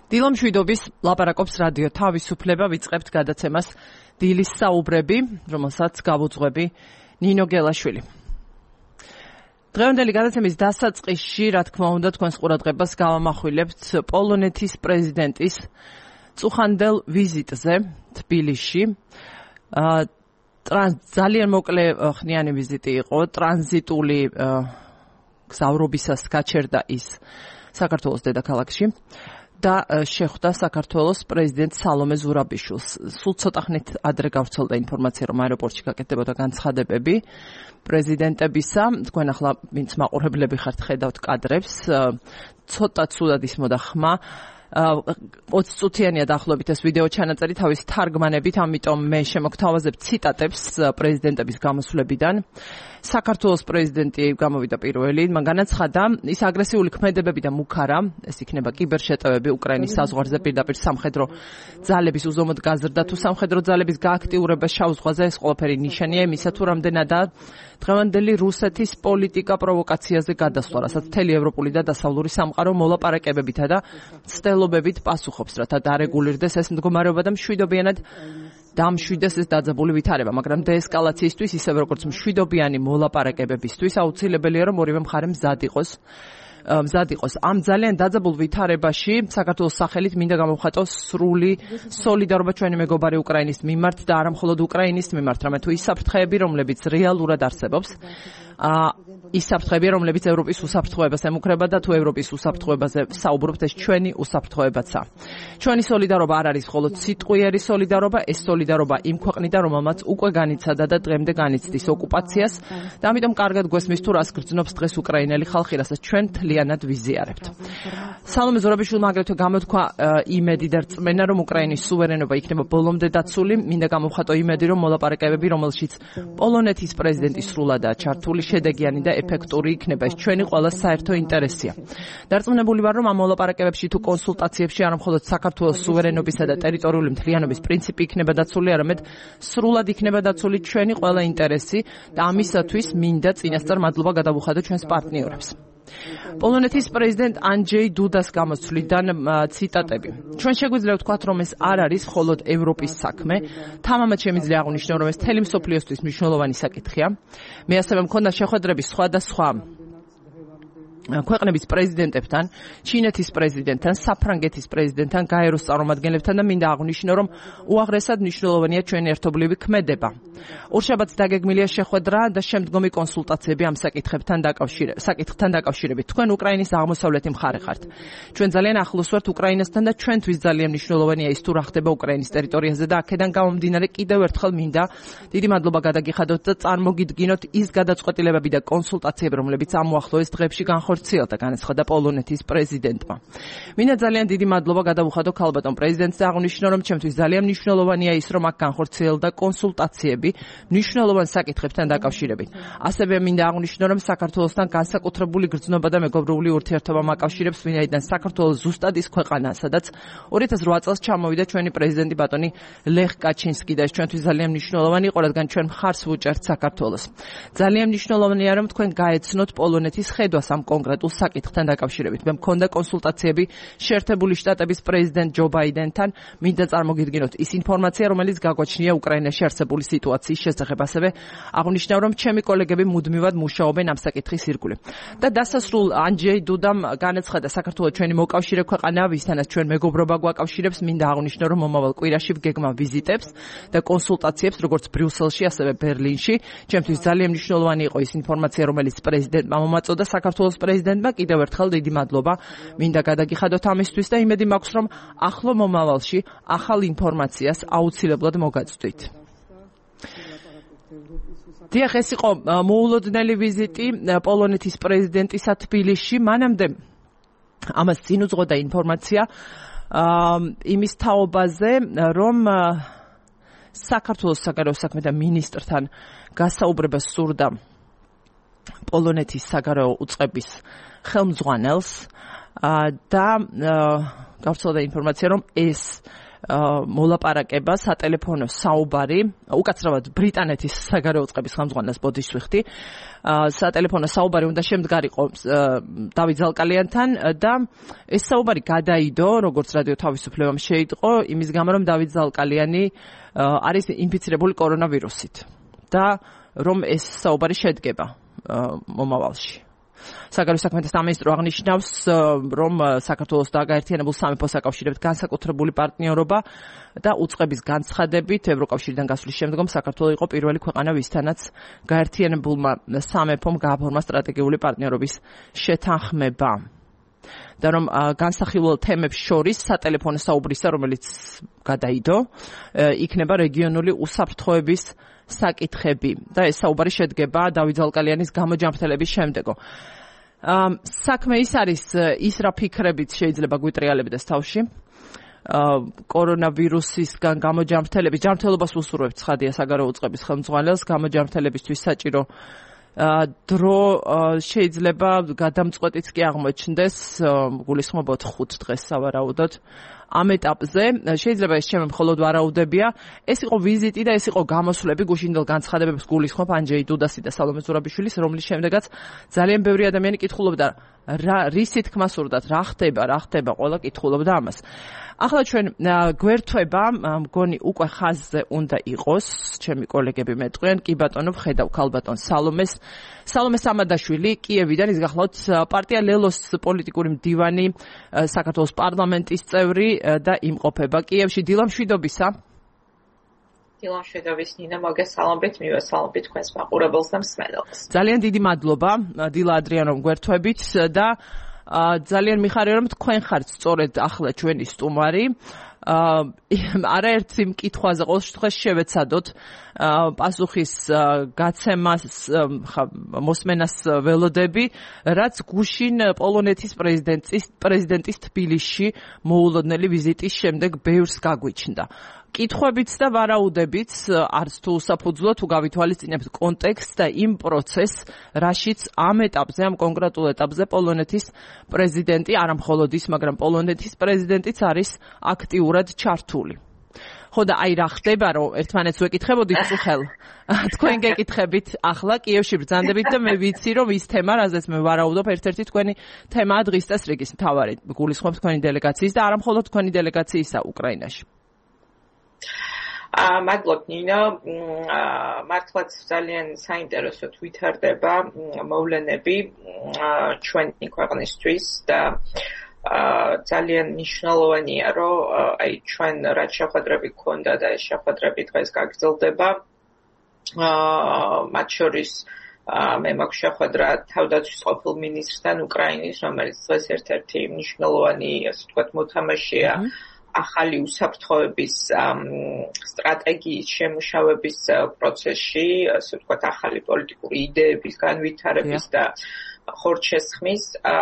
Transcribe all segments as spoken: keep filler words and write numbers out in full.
დილო მშვიდობის ლაპარაკობს რადიო თავისუფლება ვიწყებთ გადაცემას დილის საუბრები, რომელსაც გავუძღვები ნინო გელაშვილი. დღევანდელი გადაცემის დასაწყისში, რა თქმა უნდა, თქვენს ყურადღებას გავამახვილებთ პოლონეთის პრეზიდენტის წუხანდელ ვიზიტზე თბილისში. ძალიან მოკლე ხნიანი ვიზიტი იყო, ტრანზიტული გზავრობისას გაჩერდა ის საქართველოს დედაქალაქში. და შეხვდა საქართველოს პრეზიდენტ სალომე ზურაბიშვილს. სულ ცოტა ხნით ადრე გავრცელდა ინფორმაცია, რომ აეროპორტში გაკეთდებოდა განცხადებები პრეზიდენტებისა. თქვენ ახლა ვინც მაყურებლები ხართ, ხედავთ კადრებს. ცოტა ცუდად ისმოდა ხმა. ოცი წუთიანია დაახლოებით ეს ვიდეო ჩანაწერი თავის თარგმანებით, ამიტომ მე შემოგთავაზებ ციტატებს პრეზიდენტების გამოსვლებიდან. საქართველოს პრეზიდენტი გამოვიდა პირველი, მან განაცხადა, ის აგრესიული ქმედებები და მუქარა, ეს იქნება კიბერშეტევები უკრაინის საზღვარზე პირდაპირ სამხედრო ძალების უზომოდ გაზრდა თუ სამხედრო ძალების გააქტიურება შავ ზღვაზე, ეს ყველაფერი ნიშანია იმისა, თუ რამდენადაა დღევანდელი რუსეთის პოლიტიკა პროვოკაციაზე გადასვლა, რასაც მთელი ევროპული და დასავლური სამყარო მოლაპარაკებებითა და ცდელობებით პასუხობს, რათა დარეგულირდეს ეს მდგომარეობა და მშვიდობიანად დამშვიდეს ეს დაძაბული ვითარება, მაგრამ დეესკალაციისთვის, ისევე როგორც მშვიდობიანი მოლაპარაკებებისთვის, აუცილებელია, რომ ორივე მხარე მზად იყოს. მზად იყოს. ამ ძალიან დაძაბულ ვითარებაში საქართველოს სახელით მინდა გამოვხატოს სრული სოლიდარობა ჩვენი მეგობარი უკრაინის მიმართ და არა მხოლოდ უკრაინის მიმართ, რამე თუ ის საფრთხეები, რომლებიც რეალურად არსებობს, ის საფრთხეები, რომლებიც ევროპის უსაფრთხოებას ემუქრება და თუ ევროპის უსაფრთხოებაზე საუბრობთ, ეს ჩვენი უსაფრთხოებაცაა. ჩვენი სოლიდარობა არ არის მხოლოდ სიტყვიერი სოლიდარობა, ეს სოლიდარობა იმ ქვეყნიდან, რომელმაც უკვე განიცადა და დღემდე განიცდის ოკუპაციას და ამიტომ კარგად გვესმის თუ რას გრძნობს დღეს უკრაინელი ხალხი, რასაც ჩვენ მთლიანად ვიზიარებთ. სალომე ზურაბიშვილმა აგრეთვე გამოთქვა იმედი და რწმენა, რომ უკრაინის სუვერენობა იქნება ბოლომდე დაცული. მინდა გამოვხატო იმედი, რომ მოლაპარაკებები, რომელშიც პოლონეთის პრეზიდენტი სრულადაა ჩართული, შედეგიანი და ეფექტური იქნება. ეს ჩვენი ყველა საერთო ინტერესია. დარწმუნებული ვარ, რომ ამ მოლაპარაკებებში თუ კონსულტაციებში არა მხოლოდ საქართველოს სუვერენობისა და ტერიტორიული მთლიანობის პრინციპი იქნება დაცული, არამედ სრულად იქნება დაცული ჩვენი ყველა ინტერესი და ამისათვის მინდა წინასწარ მადლობა გადავუხადო ჩვენს პარტნიორებს. პოლონეთის პრეზიდენტ ანჯეი დუდას გამოსვლიდან ციტატები. ჩვენ შეგვიძლია ვთქვათ, რომ ეს არ არის მხოლოდ ევროპის საქმე. თამამად შემიძლია აღვნიშნო, რომ ეს მთელი მსოფლიოსთვის მნიშვნელოვანი საკითხია. მე ასევე მქონდა შეხვედრები სხვადასხვა ქვეყნების პრეზიდენტებთან, ჩინეთის პრეზიდენტთან, საფრანგეთის პრეზიდენტთან, გაეროს წარმომადგენლებთან და მინდა აღვნიშნო, რომ უაღრესად მნიშვნელოვანია ჩვენი ერთობლივი ქმედება. ორშაბათს დაგეგმილია შეხვედრა და შემდგომი კონსულტაციები ამ საკითხებთან დაკავშირებით. საკითხთან დაკავშირებით. თქვენ უკრაინის აღმოსავლეთი მხარე ხართ. ჩვენ ძალიან ახლოს ვართ უკრაინასთან და ჩვენთვის ძალიან მნიშვნელოვანია ის თუ რა ხდება უკრაინის ტერიტორიაზე და აქედან გამომდინარე კიდევ ერთხელ მინდა დიდი მადლობა გადაგიხადოთ და წარმოგიდგინოთ ის გადაწყვეტილებები და კონსულტაციები, რომლებიც ამ უახლოეს დღეებში განხორციელდა, განაცხადა პოლონეთის პრეზიდენტმა. მინდა ძალიან დიდი მადლობა გადავუხადო ქალბატონ პრეზიდენტს და აღვნიშნო, რომ ჩემთვის ძალიან მნიშვნელოვანია ის, რომ აქ განხორციელდა კონსულტაციები მნიშვნელოვან საკითხებთან დაკავშირებით. ასევე მინდა აღვნიშნო, რომ საქართველოსთან განსაკუთრებული გრძნობა და მეგობრული ურთიერთობა მაკავშირებს, ვინაიდან საქართველოს ზუსტად ის ქვეყანაა, სადაც ორი ათას რვა წელს ჩამოვიდა ჩვენი პრეზიდენტი ბატონი ლეხ კაჩინსკი და ეს ჩვენთვის ძალიან მნიშვნელოვანი იყო, რადგან ჩვენ მხარს ვუჭერთ საქართველოს. ძალიან მნიშვნელოვანია, რომ თქვენ გაეცნოთ პოლონეთის ხედვას ამ კონკრეტულ საკითხთან დაკავშირებით. მე მქონდა კონსულტაციები შეერთებული შტატების პრეზიდენტ ჯო ბაიდენთან, მინდა წარმოგიდგინოთ ის ინფორმაცია, რომელიც გაგვაჩნია უკრაინაში არსებული სიტუაციის შესახებ. ასევე აღვნიშნავ, რომ ჩემი კოლეგები მუდმივად მუშაობენ ამ საკითხის ირგვლივ. და დასასრულ ანჯეი დუდამ განაცხადა, საქართველოს ჩვენი მოკავშირე ქვეყანაა, ვისთანაც ჩვენ მეგობრობა გვაკავშირებს. მინდა აღვნიშნო, რომ მომავალ კვირაში ვგეგმა ვიზიტებს და კონსულტაციებს, როგორც ბრიუსელში, ასევე ბერლინში. ჩემთვის ძალიან მნიშვნელოვანი იყო ის ინფორმაცია, რომელიც პრეზიდენტმა მომაწოდა საქართველოს პრეზიდენტმა. კიდევ ერთხელ დიდი მადლობა მინდა გადაგიხადოთ ამისთვის და იმედი მაქვს, რომ ახლო მომავალში ახალ ინფორმაციას აუცილებლად მოგაწვდით. დიახ, ეს იყო მოულოდნელი ვიზიტი პოლონეთის პრეზიდენტისა თბილისში. მანამდე ამას წინ უძღოდა ინფორმაცია იმის თაობაზე, რომ საქართველოს საგარეო საქმეთა მინისტრთან გასაუბრება სურდა პოლონეთის საგარეო უწყების ხელმძღვანელს და გავრცელდა ინფორმაცია, რომ ეს მოლაპარაკება, სატელეფონო საუბარი, უკაცრავად ბრიტანეთის საგარეო წყების ხელმძღვანელს ბოდიშს ვიხდი. სატელეფონო საუბარი უნდა შემდგარიყო დავით ზალკალიანთან და ეს საუბარი გადაიდო, როგორც რადიო თავისუფლებამ შეიტყო, იმის გამო რომ დავით ზალკალიანი არის ინფიცირებული კორონავირუსით და რომ ეს საუბარი შედგება მომავალში. საგარეო საქმეთა სამინისტრო აღნიშნავს, რომ საქართველოს და გაერთიანებულ სამეფოს აკავშირებთ განსაკუთრებული პარტნიორობა და უწყების განცხადებით ევროკავშირიდან გასვლის შემდგომ საქართველო იყო პირველი ქვეყანა, ვისთანაც გაერთიანებულმა სამეფომ გააფორმა სტრატეგიული პარტნიორობის შეთანხმება. და რომ განსახილველ თემებს შორის სატელეფონო საუბრისა, რომელიც გადაიდო, იქნება რეგიონული უსაფრთხოების საკითხები და ეს საუბარი შედგება დავით ზალკალიანის გამოჯანმრთელების შემდეგო. საქმე ის არის, ის რა ფიქრებით შეიძლება გვიტრიალებდეს თავში. კორონავირუსისგან გამოჯანმრთელების ჯანმრთელობას უსურვებს ცხადია საგარეო უწყების ხელმძღვანელს, გამოჯანმრთელებისთვის საჭირო დრო შეიძლება გადამწყვეტიც კი აღმოჩნდეს, გულისხმობთ ხუთ დღეს სავარაუდოდ. ამ ეტაპზე შეიძლება ეს ჩემი მხოლოდ ვარაუდებია, ეს იყო ვიზიტი და ეს იყო გამოსვლები, გუშინდელ განცხადებებს გულისხმობ ანჯეი დუდასი და სალომე ზურაბიშვილის, რომლის შემდეგაც ძალიან ბევრი ადამიანი კითხულობდა, რა რისი თქმა სურდათ, რა ხდება, რა ხდება, ყველა კითხულობდა ამას. ახლა ჩვენ გვერთვება, მგონი უკვე ხაზზე უნდა იყოს, ჩემი კოლეგები მეტყვიან, კი ბატონო, ვხედავ ქალბატონ სალომეს. სალომე სამადაშვილი, კიევიდან, ის გახლავთ პარტია ლელოს პოლიტიკური მდივანი, საქართველოს პარლამენტის წევრი და იმყოფება კიევში. დილა მშვიდობისა. დილა მშვიდობის ნინა, მოგესალმებით, მივესალმებით თქვენს მაყურებელს და მსმენელს. ძალიან დიდი მადლობა დილა ადრიანომ გვერთვებით და ძალიან მიხარია რომ თქვენ ხართ სწორედ ახლა ჩვენი სტუმარი. არაერთი მკითხვაზე ყოველ შემთხვევაში შევეცადოთ პასუხის გაცემას მოსმენას ველოდები, რაც გუშინ პოლონეთის პრეზიდენტის პრეზიდენტის თბილისში მოულოდნელი ვიზიტის შემდეგ ბევრს გაგვიჩნდა. კითხვებიც და ვარაუდებიც არც თუ საფუძვლო თუ გავითვალისწინებთ კონტექსტს და იმ პროცესს, რაშიც ამ ეტაპზე, ამ კონკრეტულ ეტაპზე პოლონეთის პრეზიდენტი, არა მხოლოდ ის, მაგრამ პოლონეთის პრეზიდენტიც არის აქტიურად ჩართული. ხო და აი რა ხდება, რომ ერთმანეთს ვეკითხებოდით წუხელ. თქვენ გეკითხებით ახლა კიევში ბრძანდებით და მე ვიცი, რომ ის თემა, რაზეც მე ვარაუდობ, ერთ-ერთი თქვენი თემაა დღის წესრიგის მთავარი. გულისხმობთ თქვენი დელეგაციის და არა მხოლოდ თქვენი დელეგაციისა უკრაინაში. მადლობ ნინო, მართლაც ძალიან საინტერესო თვითარდება მოვლენები ჩვენი ქვეყნისთვის და ძალიან მნიშვნელოვანია, რომ აი ჩვენ რაც შეხვედრები გქონდა და ეს შეხვედრები დღეს გაგრძელდება. მათ შორის მე მაქვს შეხვედრა თავდაცვის ყოფილ მინისტრთან უკრაინის, რომელიც დღეს ერთ-ერთი მნიშვნელოვანი, ასე ვთქვათ, მოთამაშეა ახალი უსაფრთხოების სტრატეგიის შემუშავების პროცესში, ასე ვთქვათ, ახალი პოლიტიკური იდეების განვითარების და ხორცშესხმის.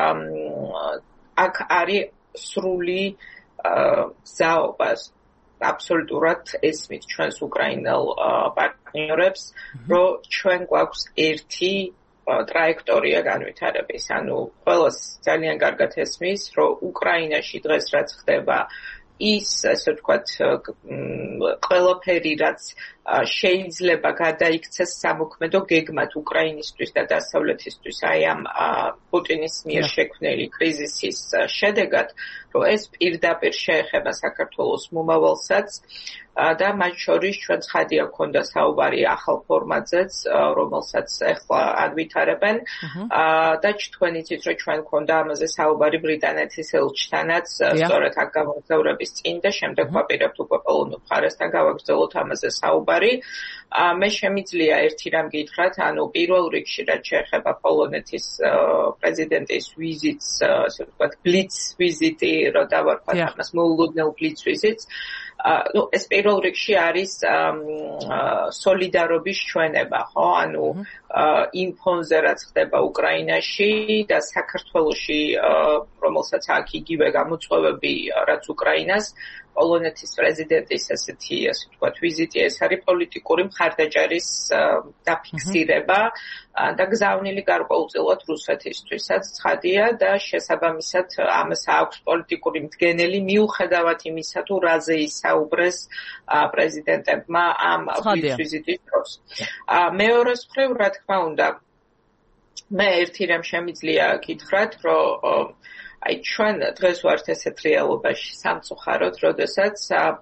აქ არის სრული ზაობა აბსოლუტურად ესმით ჩვენს უკრაინელ პარტნიორებს, რომ ჩვენ გვაქვს ერთი ტრაექტორია განვითარების. ანუ ყველას ძალიან კარგად ესმის, რომ უკრაინაში დღეს რაც ხდება, ის, ასე ვთქვათ, ყველაფერი, რაც შეიძლება გადაიქცეს სამოქმედო გეგმად უკრაინისთვის და დასავლეთისთვის აი ამ პუტინის მიერ შექმნილი კრიზისის შედეგად, რომ ეს პირდაპირ შეეხება საქართველოს მომავალსაც და მათ შორის ჩვენ ცხადია გქონდა საუბარი ახალ ფორმატზეც, რომელსაც ახლა ადვითარებენ და თქვენ იცით, რომ ჩვენ გქონდა ამაზე საუბარი ბრიტანეთის ელჩთანაც, სწორედ აქ გამოგზაურების წინ და შემდეგ ვაპირებთ უკვე პოლონურ მხარესთან გავაგრძელოთ ამაზე საუბარი. მე შემიძლია ერთი რამ გითხრათ, ანუ პირველ რიგში რაც შეეხება პოლონეთის პრეზიდენტის ვიზიტს, ასე ვთქვათ, ბლიც ვიზიტი, რომ დავარქვათ ამას მოულოდნელ ბლიც ვიზიტს. ну ეს პირველ რიგში არის სოლიდარობის ჩვენება, ხო? ანუ იმ ფონზე რაც ხდება უკრაინაში და საქართველოში, რომელსაც აქ იგივე გამოწვევები რაც უკრაინას, პოლონეთის პრეზიდენტის ასეთი, ასე ვთქვათ, ვიზიტი, ეს არის პოლიტიკური მხარდაჭერის დაფიქსირება და გზავნილი გარკვეულწილად რუსეთისთვისაც ცხადია და შესაბამისად ამას აქვს პოლიტიკური მდგენელი, მიუხედავად იმისა, თუ რაზე ისაუბრებს საუბრეს პრეზიდენტებმა ამ ვიზიტის დროს. მეორეს მხრივ, რა თქმა უნდა, მე ერთი რამ შემიძლია გითხრათ, რომ აი ჩვენ დღეს ვართ ესეთ რეალობაში სამწუხაროდ, როდესაც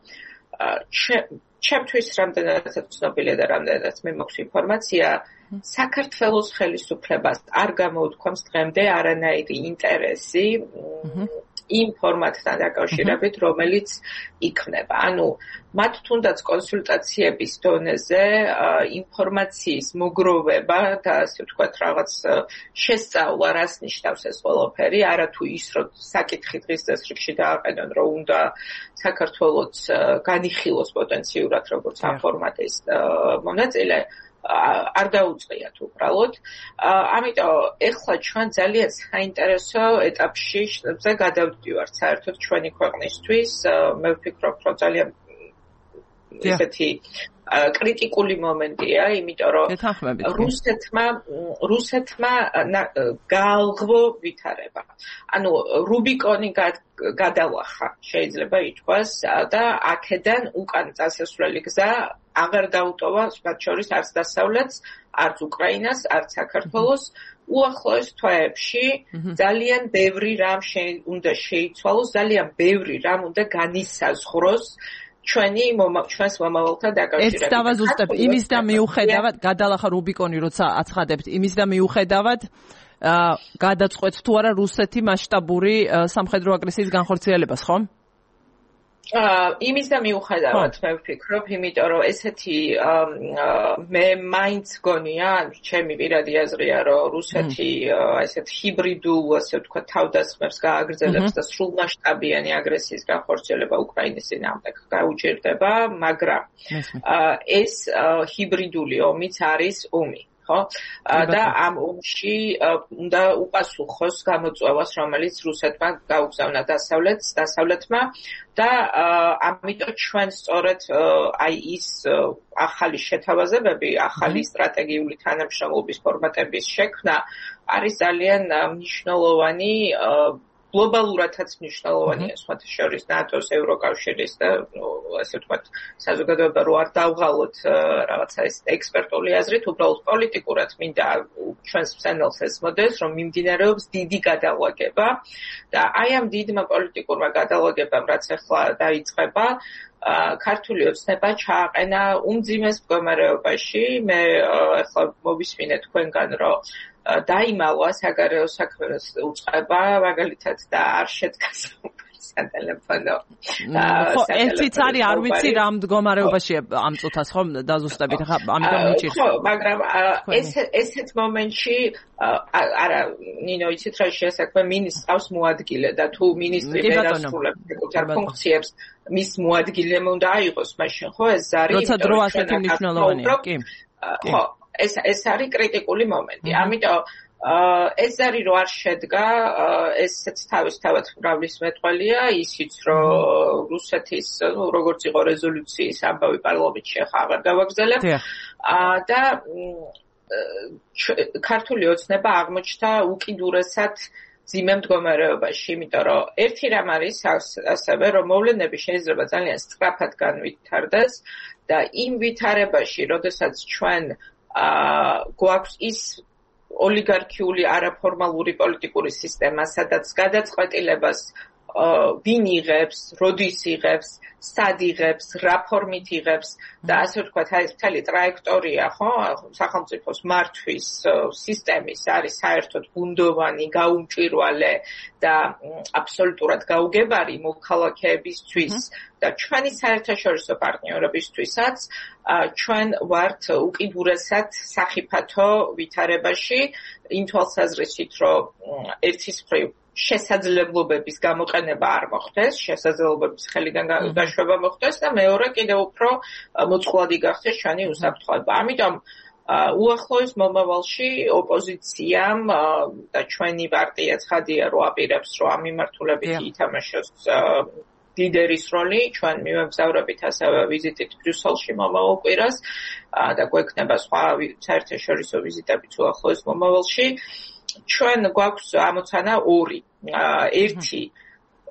ჩემთვის რამდენადაც ცნობილია და რამდენადაც მე მაქვს ინფორმაცია, საქართველოს ხელისუფლებას არ გამოუთქვამს დღემდე არანაირი ინტერესი იმ ფორმატთან დაკავშირებით, რომელიც იქნება. ანუ მათ თუნდაც კონსულტაციების დონეზე ინფორმაციის მოგროვება და ასე ვთქვათ რაღაც შესწავლა, რას ნიშნავს ეს ყველაფერი, არა თუ ის რომ საკითხი დღის წესრიგში დააყენონ, რომ უნდა საქართველოს განიხილოს პოტენციურად როგორც ამ ფორმატის მონაწილე, არ დაუწყიათ უბრალოდ. ამიტომ ეხლა ჩვენ ძალიან საინტერესო ეტაპში გადავდივართ საერთოდ ჩვენი ქვეყნისთვის. მე ვფიქრობ, რომ ძალიან ესეთი კრიტიკული მომენტია, იმიტომ რომ რუსეთმა რუსეთმა გაალღო ვითარება. ანუ რუბიკონი გადალახა, შეიძლება ითქვას, და აქედან უკან წასასვლელი გზა აღარ დაუტოვა მათ შორის არც დასავლეთს, არც უკრაინას, არც საქართველოს. უახლოეს თვეებში ძალიან ბევრი რამ უნდა შეიცვალოს, ძალიან ბევრი რამ უნდა განისაზღვროს ჩვენი ჩვენს მომავალთან დაკავშირებით. ეს დავაზუსტებ, იმის და მიუხედავად, გადალახა რუბიკონი, როცა აცხადებთ, იმის და მიუხედავად გადაწყვეტ თუ არა რუსეთი მასშტაბური სამხედრო აგრესიის განხორციელებას, ხო? იმის და მიუხედავად მე ვფიქრობ, იმიტომ რომ ესეთი მე მაინც გონია, ჩემი პირადი აზრია, რომ რუსეთი ესეთ ჰიბრიდულ, ასე ვთქვათ, თავდასხმებს გააგრძელებს და სრულმასშტაბიანი აგრესიის განხორციელება უკრაინის წინააღმდეგ გაუჭირდება, მაგრამ ეს ჰიბრიდული ომიც არის ომი. და ამ ომში უნდა უპასუხოს გამოწვევას, რომელიც რუსეთმა გაუგზავნა დასავლეთს, დასავლეთმა და ამიტომ ჩვენ სწორედ აი ის ახალი შეთავაზებები, ახალი სტრატეგიული თანამშრომლობის ფორმატების შექმნა არის ძალიან მნიშვნელოვანი გლობალურადაც მნიშვნელოვანია, სხვათა შორის ნატოს, ევროკავშირის და ასე ვთქვათ, საზოგადოება რო არ დავღალოთ რაღაცა ეს ექსპერტული აზრით, უბრალოდ პოლიტიკურად მინდა ჩვენს მსმენელს ესმოდეს, რომ მიმდინარეობს დიდი გადალაგება და აი ამ დიდმა პოლიტიკურმა გადალაგებამ, რაც ახლა დაიწყება, ქართული ოცნება ჩააყენა უმძიმეს მდგომარეობაში. მე ახლა მოვისმინე თქვენგან, რომ დაიმალვა საგარეო საქმეების უწყება, მაგალითად და არ შედგა სატელეფონო. ხო, ერთიც არის, არ ვიცი რა მდგომარეობაში ამ წუთას ხო დაზუსტებით, ხა ამიტომ მიჭირს. ხო, მაგრამ ეს ესეთ მომენტში არა, ნინო, იცით რა შეასაქმე მინისტრს ყავს მოადგილე და თუ მინისტრი დაასრულებს საკუთარ ფუნქციებს, მის მოადგილემ უნდა აიღოს მაშინ, ხო, ეს ზარი. როცა დრო ასეთი მნიშვნელოვანია, კი. ხო, ეს ეს არის კრიტიკული მომენტი. ამიტომ ეს ზარი რო არ შედგა, ესეც თავისთავად მრავლის მეტყველია, ისიც რომ რუსეთის, ну, როგორც იყო რეზოლუციის ამბავი პარლამენტში ახლა აღარ გავაგრძელებ. და ქართული ოცნება აღმოჩნდა უკიდურესად ძიმე მდგომარეობაში, იმიტომ რომ ერთი რამ არის ასევე, რომ მოვლენები შეიძლება ძალიან სწრაფად განვითარდეს და იმ ვითარებაში, როდესაც ჩვენ გვაქვს ის ოლიგარქიული არაფორმალური პოლიტიკური სისტემა, სადაც გადაწყვეტილებას ვინ იღებს, როდის იღებს, სად იღებს, რა ფორმით იღებს და ასე ვთქვათ, აი ეს მთელი ტრაექტორია, ხო, სახელმწიფოს მართვის სისტემის არის საერთოდ ბუნდოვანი, გაუმჭვირვალე და აბსოლუტურად გაუგებარი მოქალაქეებისთვის და ჩვენი საერთაშორისო პარტნიორებისთვისაც ჩვენ ვართ უკიდურესად სახიფათო ვითარებაში, იმ თვალსაზრისით, რომ ერთის მხრივ შესაძლებლობების გამოყენება არ მოხდეს, შესაძლებლობების ხელიდან გაშვება მოხდეს და მეორე კიდევ უფრო მოწყვლადი გახდეს ჩვენი უსაფრთხოება. ამიტომ უახლოეს მომავალში ოპოზიციამ და ჩვენი პარტია ცხადია, რომ აპირებს, რომ ამ მიმართულებით ითამაშოს ლიდერის როლი, ჩვენ მივაგზავრებით ასევე ვიზიტით ბრიუსელში მომავალ კვირას და გვექნება სხვა საერთაშორისო ვიზიტებიც უახლოეს მომავალში. ჩვენ გვაქვს ამოცანა ორი. ერთი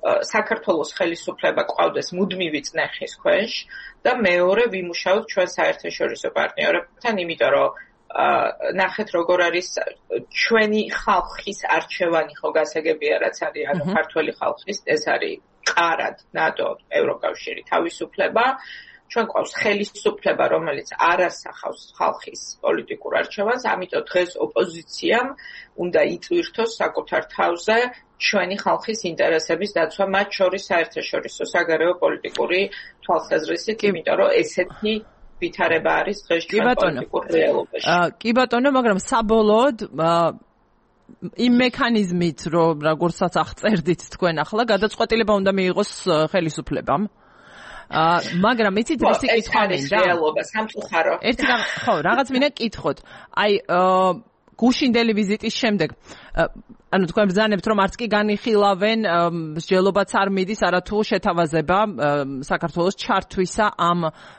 საქართველოს ხელისუფლება ყავდეს მუდმივი წნეხის ქვეშ და მეორე ვიმუშაოთ ჩვენ საერთაშორისო პარტნიორებთან, იმიტომ რომ ნახეთ როგორ არის ჩვენი ხალხის არჩევანი ხო გასაგებია რაც არის, ანუ ქართველი ხალხის ეს არის ყარად ნატო, ევროკავშირი, თავისუფლება. ჩვენ ყავს ხელისუფლება, რომელიც არ ასახავს ხალხის პოლიტიკურ არჩევანს, ამიტომ დღეს ოპოზიციამ უნდა იწვირთოს საკუთარ თავზე ჩვენი ხალხის ინტერესების დაცვა, მათ შორის საერთაშორისო საგარეო პოლიტიკური თვალსაზრისით, იმიტომ რომ ესეთი ვითარება არის დღეს ჩვენ პოლიტიკურ რეალობაში. კი ბატონო, მაგრამ საბოლოოდ იმ მექანიზმით, რომ როგორცაც აღწერდით თქვენ ახლა, გადაწყვეტილება უნდა მიიღოს ხელისუფლებამ. მაგრამ იცით რა სიკითხვა მინდა? რეალობა სამწუხარო. ერთი ხო, რაღაც მინდა კითხოთ. აი გუშინდელი ვიზიტის შემდეგ ანუ თქვენ ბრძანებთ რომ არც კი განიხილავენ მსჯელობაც არ მიდის არათუ შეთავაზება საქართველოს ჩართვისა ამ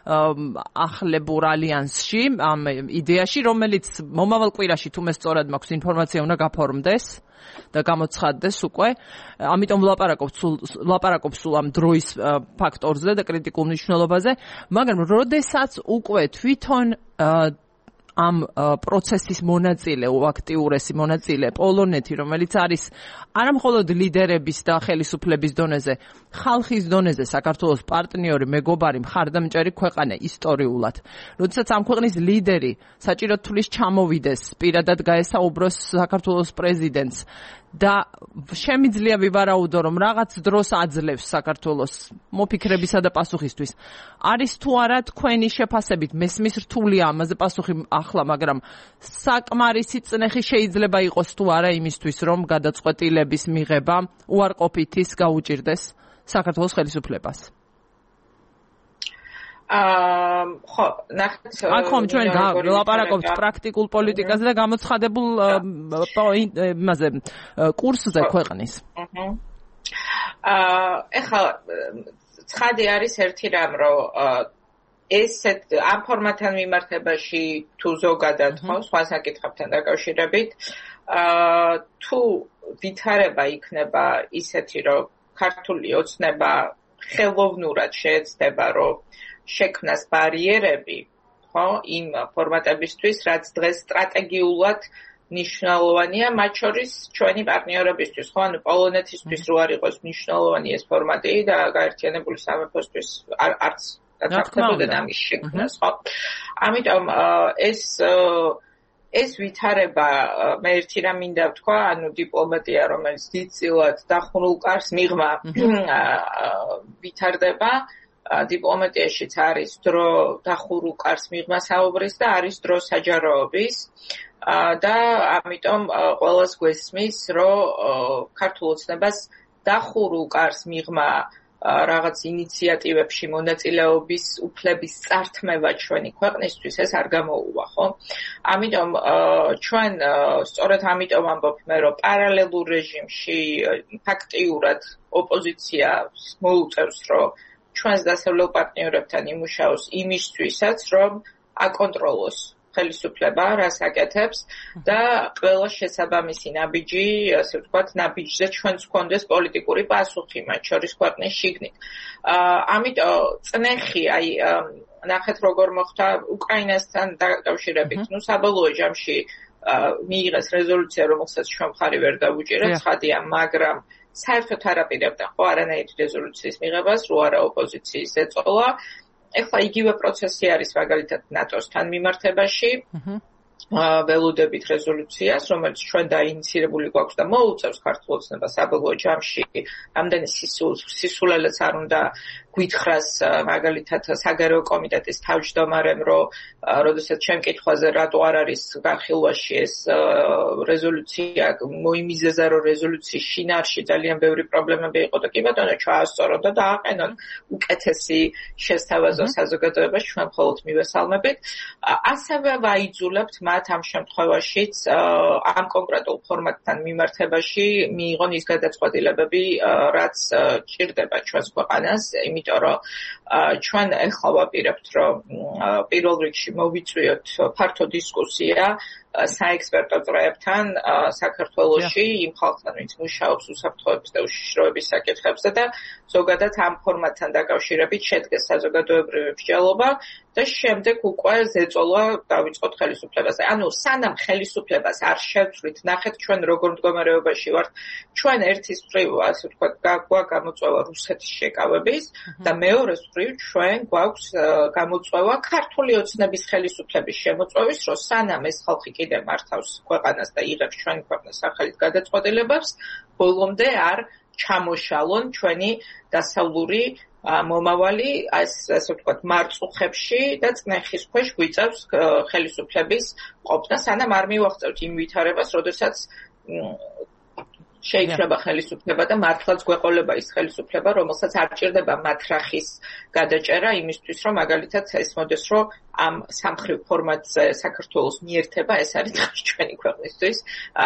ახლებურ ალიანსში, ამ იდეაში, რომელიც მომავალ კვირაში თუ მე სწორად მაქვს ინფორმაცია უნდა გაფორმდეს და გამოცხადდეს უკვე. ამიტომ ვლაპარაკობთ ვლაპარაკობ სულ ამ დროის ფაქტორზე და კრიტიკულ მნიშვნელობაზე, მაგრამ როდესაც უკვე თვითონ ამ პროცესის მონაწილე, აქტიურესი მონაწილე პოლონეთი, რომელიც არის არა მხოლოდ ლიდერების და ხელისუფლების დონეზე, ხალხის დონეზე საქართველოს პარტნიორი, მეგობარი, მხარდამჭერი ქვეყანა ისტორიულად. როდესაც ამ ქვეყნის ლიდერი საჭიროდ თulis ჩამოვიდეს, პირადად გაესაუბროს საქართველოს პრეზიდენტს და შემიძლია ვივარაუდო, რომ რაღაც დროს აძლევს საქართველოს მოფიქრებისა და პასუხისთვის. არის თუ არა თქვენი შეფასებით, მესმის რთულია ამაზე პასუხი ახლა, მაგრამ საკმარისი წნეხი შეიძლება იყოს თუ არა იმისთვის, რომ გადაწყვეტილების მიღება უარყოფითის გაუჭირდეს საქართველოს ხელისუფლებას. აა ხო, ნახეთ. აქ ხომ ჩვენ ვლაპარაკობთ პრაქტიკულ პოლიტიკაზე და გამოცხადებულ იმაზე კურსზე ქვეყნის. აა ეხლა ცხადი არის ერთი რამ, რომ ესეთ ამ ფორმატთან მიმართებაში თუ ზოგადად ხო, სხვა საკითხებთან დაკავშირებით, აა თუ ვითარება იქნება ისეთი, რომ ქართული ოცნება ხელოვნურად შეეცდება, რომ შექმნას ბარიერები, ხო, იმ ფორმატებისთვის, რაც დღეს სტრატეგიულად მნიშვნელოვანია, მათ შორის ჩვენი პარტნიორებისთვის, ხო, ანუ პოლონეთისთვის რო არ იყოს მნიშვნელოვანი ეს ფორმატი და გაერთიანებული სამეფოსთვის არც დათანხმებოდა ამის შექმნას, ხო. ამიტომ ეს ეს ვითარება მე ერთი რამ მინდა ვთქვა, ანუ დიპლომატია, რომელიც დიდწილად დახუნულ კარს მიღმა ვითარდება. დიპლომატიაშიც არის დრო დახურულ კარს მიღმა საუბრის და არის დრო საჯაროობის და ამიტომ ყველას გვესმის, რომ ქართულ ოცნებას დახურულ კარს მიღმა რაღაც ინიციატივებში მონაწილეობის უფლების წართმევა ჩვენი ქვეყნისთვის ეს არ გამოუვა, ხო? ამიტომ ჩვენ სწორედ ამიტომ ამბობ მე, რომ პარალელურ რეჟიმში ფაქტიურად ოპოზიცია მოუწევს, რომ ჩვენს დასავლელ პარტნიორებთან იმუშაოს იმისთვისაც, რომ აკონტროლოს ხელისუფლება, რას აკეთებს და ყველა შესაბამისი ნაბიჯი, ასე ვთქვათ, ნაბიჯზე ჩვენც გვქონდეს პოლიტიკური პასუხი, მათ შორის ქვეყნის შიგნით. ამიტომ წნეხი, აი, ნახეთ როგორ მოხდა უკრაინასთან დაკავშირებით. ნუ საბოლოო ჯამში მიიღეს რეზოლუცია, რომელსაც ჩვენ მხარი ვერ დავუჭირებთ, ცხადია, მაგრამ საერთოდ არ აპირებდა ხო არანაირი რეზოლუციის მიღებას, რო არა ოპოზიციის ეწოლა. ეხლა იგივე პროცესი არის მაგალითად ნატოსთან მიმართებაში. ველოდებით რეზოლუციას, რომელიც ჩვენ დაინიცირებული გვაქვს და მოუწევს ქართულ ოცნებას საბოლოო ჯამში ამდენი სისულელეც არ უნდა გვითხრას მაგალითად საგარეო კომიტეტის თავმჯდომარემ, რომ როდესაც ჩემ კითხვაზე რატო არ არის განხილვაში ეს რეზოლუცია, მოიმიზეზა, რომ რეზოლუციის შინაარსში ძალიან ბევრი პრობლემები იყო და კი ბატონო ჩაასწორონ და დააყენონ უკეთესი შესთავაზო საზოგადოებას, ჩვენ მხოლოდ მივესალმებით. ასევე ვაიძულებთ მათ ამ შემთხვევაშიც ამ კონკრეტულ ფორმატთან მიმართებაში მიიღონ ის გადაწყვეტილებები, რაც ჭირდება ჩვენს ქვეყანას, იმიტომ რომ ჩვენ ეხლა ვაპირებთ, რომ პირველ რიგში მოვიწვიოთ ფართო დისკუსია საექსპერტო წრეებთან საქართველოში იმ ხალხთან, ვინც მუშაობს უსაფრთხოების და უშიშროების საკითხებზე და ზოგადად ამ ფორმატთან დაკავშირებით შედგეს საზოგადოებრივი მსჯელობა და შემდეგ უკვე ზეწოლა დავიწყოთ ხელისუფლებაზე. ანუ სანამ ხელისუფლებას არ შევცვლით, ნახეთ ჩვენ როგორ მდგომარეობაში ვართ. ჩვენ ერთის მხრივ, ასე ვთქვათ, გვაქვს გამოწვევა რუსეთის შეკავების და მეორეს მხრივ ჩვენ გვაქვს გამოწვევა ქართული ოცნების ხელისუფლების შემოწვევის, რომ სანამ ეს ხალხი კიდე მართავს ქვეყანას და იღებს ჩვენი ქვეყნის სახელით გადაწყვეტილებებს, ბოლომდე არ ჩამოშალონ ჩვენი დასავლური მომავალი ასე ვთქვათ მარწუხებში და წნეხის ქვეშ გვიწევს ხელისუფლების ყოფნა, სანამ არ მივახწევთ იმ ვითარებას, როდესაც შეიძლება ხელისუფლება და მართლაც გვეყოლება ის ხელისუფლება, რომელსაც არ ჭირდება მათრახის გადაჭერა იმისთვის, რომ მაგალითად ეს მოდეს, რომ ამ სამხრივ ფორმატზე საქართველოს მიერთება, ეს არის ჩვენი ქვეყნისთვის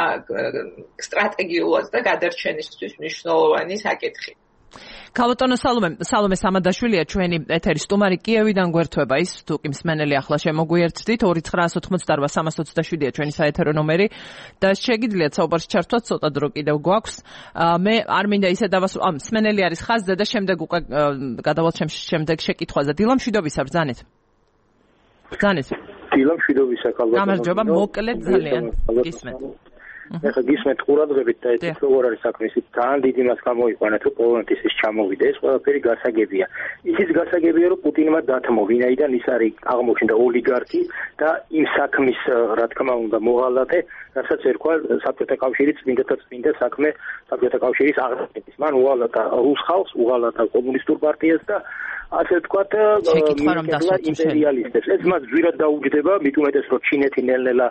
სტრატეგიულად და გადარჩენისთვის მნიშვნელოვანი საკითხი. ქალბატონო სალომე, სალომე სამადაშვილია ჩვენი ეთერის სტუმარი კიევიდან გვერდება ის, თუ კი მსმენელი ახლა შემოგვიერთდით, ორი ცხრა ოცდაშვიდია სამას ოცდაშვიდია ჩვენი საეთერო ნომერი და შეგიძლიათ საუბარში ჩართვათ, ცოტა დრო კიდევ გვაქვს. მე არ მინდა ისე დავასრულო, ამ მსმენელი არის ხაზზე და შემდეგ უკვე გადავალთ შემდეგ შეკითხვაზე. დილა მშვიდობისა, ბრძანეთ. ბრძანეთ. დილა მშვიდობისა, ქალბატონო. გამარჯობა, მოკლედ ძალიან გისმენთ. ეხლა გისმენთ ყურადღებით და ეს როგორ არის საქმე, ისიც ძალიან დიდი მას გამოიყვანა, თუ პოლონეთის ის ჩამოვიდა, ეს ყველაფერი გასაგებია. ისიც გასაგებია, რომ პუტინმა დათმო, ვინაიდან ის არის აღმოჩნდა ოლიგარქი და იმ საქმის, რა თქმა უნდა, მოღალატე, რასაც ერქვა საბჭოთა კავშირის წმინდათა წმინდა საქმე საბჭოთა კავშირის აღდგენის. მან უღალატა რუს ხალხს, უღალატა კომუნისტურ პარტიას და ასე ვთქვათ, იმპერიალისტებს. ეს მას ძვირად დაუჯდება, მით უმეტეს, რომ ჩინეთი ნელ-ნელა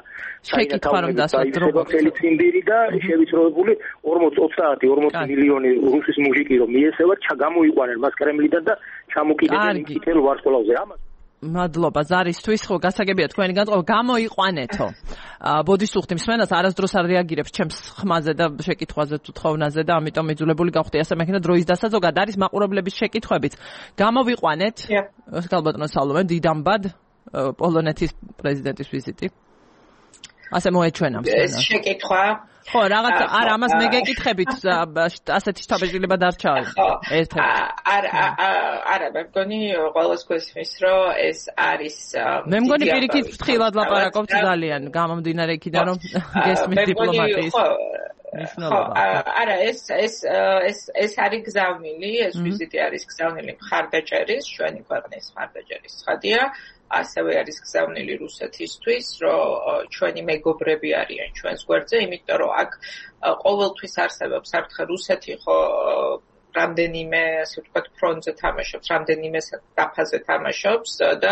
ჩაინათავებს იმბირი და შევიწროებული ორმოც ოცდაათი ორმოცი მილიონი რუსის მუჟიკი რომ მიესევათ, ჩაგამოიყვანენ მას კრემლიდან და ჩამოკიდებენ წითელ ვარსკვლავზე. ამას მადლობა ზარისთვის, ხო გასაგებია თქვენი განწყობა, გამოიყვანეთო. ბოდისუხტი მსმენელს არასდროს არ რეაგირებს ჩემს ხმაზე და შეკითხვაზე თუ თხოვნაზე და ამიტომ იძულებული გავხდი ასე მექნა დროის დასაძოგად არის მაყურებლების შეკითხვებიც. გამოვიყვანეთ. ქალბატონო სალომე, დიდამბად პოლონეთის პრეზიდენტის ვიზიტი. ასე მოეჩვენა მსმენელს. ეს შეკითხვა ხო, რაღაც არ ამას მე გეკითხებით, ასეთი შთაბეჭდილება დარჩა ერთ-ერთი. არა, არა, მე მგონი ყველას გვესმის, რომ ეს არის მე მგონი პირიქით ფრთხილად ლაპარაკობთ ძალიან, გამომდინარე იქიდან რომ გესმის დიპლომატიის მნიშვნელობა. არა, ეს ეს ეს ეს არის გზავნილი, ეს ვიზიტი არის გზავნილი მხარდაჭერის, ჩვენი ქვეყნის მხარდაჭერის ცხადია. ასევე არის გზავნილი რუსეთისთვის, რომ ჩვენი მეგობრები არიან ჩვენს გვერდზე, იმიტომ რომ აქ ყოველთვის არსებობს საფრთხე. რუსეთი ხო რამდენიმე, ასე ვთქვათ, ფრონტზე თამაშობს, რამდენიმე დაფაზე თამაშობს და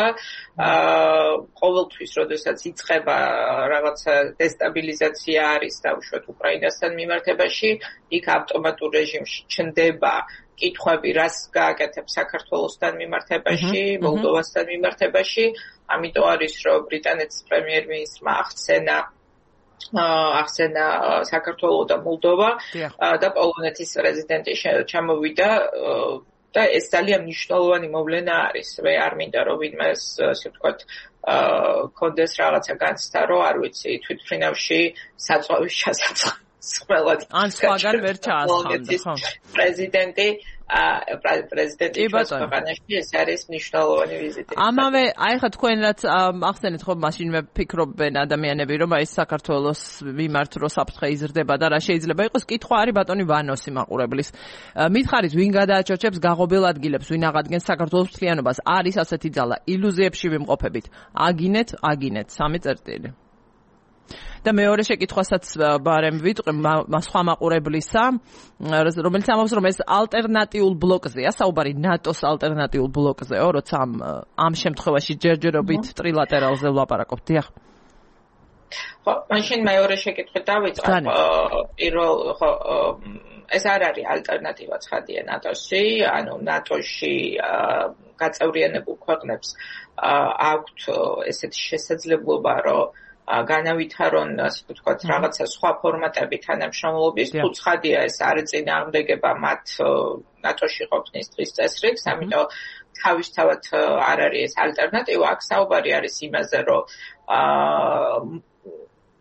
ყოველთვის, როდესაც იწყება რაღაცა დესტაბილიზაცია არის დაუშვათ უკრაინასთან მიმართებაში, იქ ავტომატურ რეჟიმში ჩნდება კითხვები, რას გააკეთებს საქართველოსთან მიმართებაში, მოლდოვასთან მიმართებაში. ამიტომ არის, რომ ბრიტანეთის პრემიერ-მინისტრმა ახსენა ახსენა საქართველო და მოლდოვა და პოლონეთის პრეზიდენტი ჩამოვიდა და ეს ძალიან მნიშვნელოვანი მოვლენა არის. მე არ მინდა რომ ვინმე ასე ვთქვათ კონდეს რაღაცა განცდა, რომ არ ვიცი, თვითმფრინავში საწვავის ჩასაწყობი ყველად ან სხვაგან ვერ ჩაასხამდა, ხო? პრეზიდენტი პრეზიდენტი ქვეყანაში ეს არის მნიშვნელოვანი ვიზიტი. ამავე, აი ხა თქვენ რაც ახსენეთ, ხო, მაშინვე ფიქრობენ ადამიანები, რომ აი საქართველოს მიმართ რო საფრთხე იზრდება და რა შეიძლება იყოს, კითხვა არის ბატონი ვანოსი მაყურებლის. მითხარით, ვინ გადააჩოჩებს გაღობილ ადგილებს, ვინ აღადგენს საქართველოს მთლიანობას? არის ასეთი ძალა, ილუზიებში ვიმყოფებით. აგინეთ, აგინეთ, სამი წერტილი. და მეორე შეკითხვასაც ბარემ ვიტყვი სხვა მაყურებლისა, რომელიც ამბობს, რომ ეს ალტერნატიულ ბლოკზეა, საუბარი ნატოს ალტერნატიულ ბლოკზეო, როცა ამ ამ შემთხვევაში ჯერჯერობით ტრილატერალზე ვლაპარაკობთ, დიახ. ხო, მაშინ მეორე შეკითხვით დავიწყებ. პირველ ხო ეს არ არის ალტერნატივა ცხადია ნატოში, ანუ ნატოში გაწევრიანებულ ქვეყნებს აქვთ ესეთი შესაძლებლობა, რომ განავითარონ, ასე ვთქვათ, რაღაცა სხვა ფორმატები თანამშრომლობის, თუ ცხადია ეს არ წინააღმდეგება მათ ნატოში ყოფნის დღის წესრიგს, ამიტომ თავისთავად არ არის ეს ალტერნატივა. აქ საუბარი არის იმაზე, რომ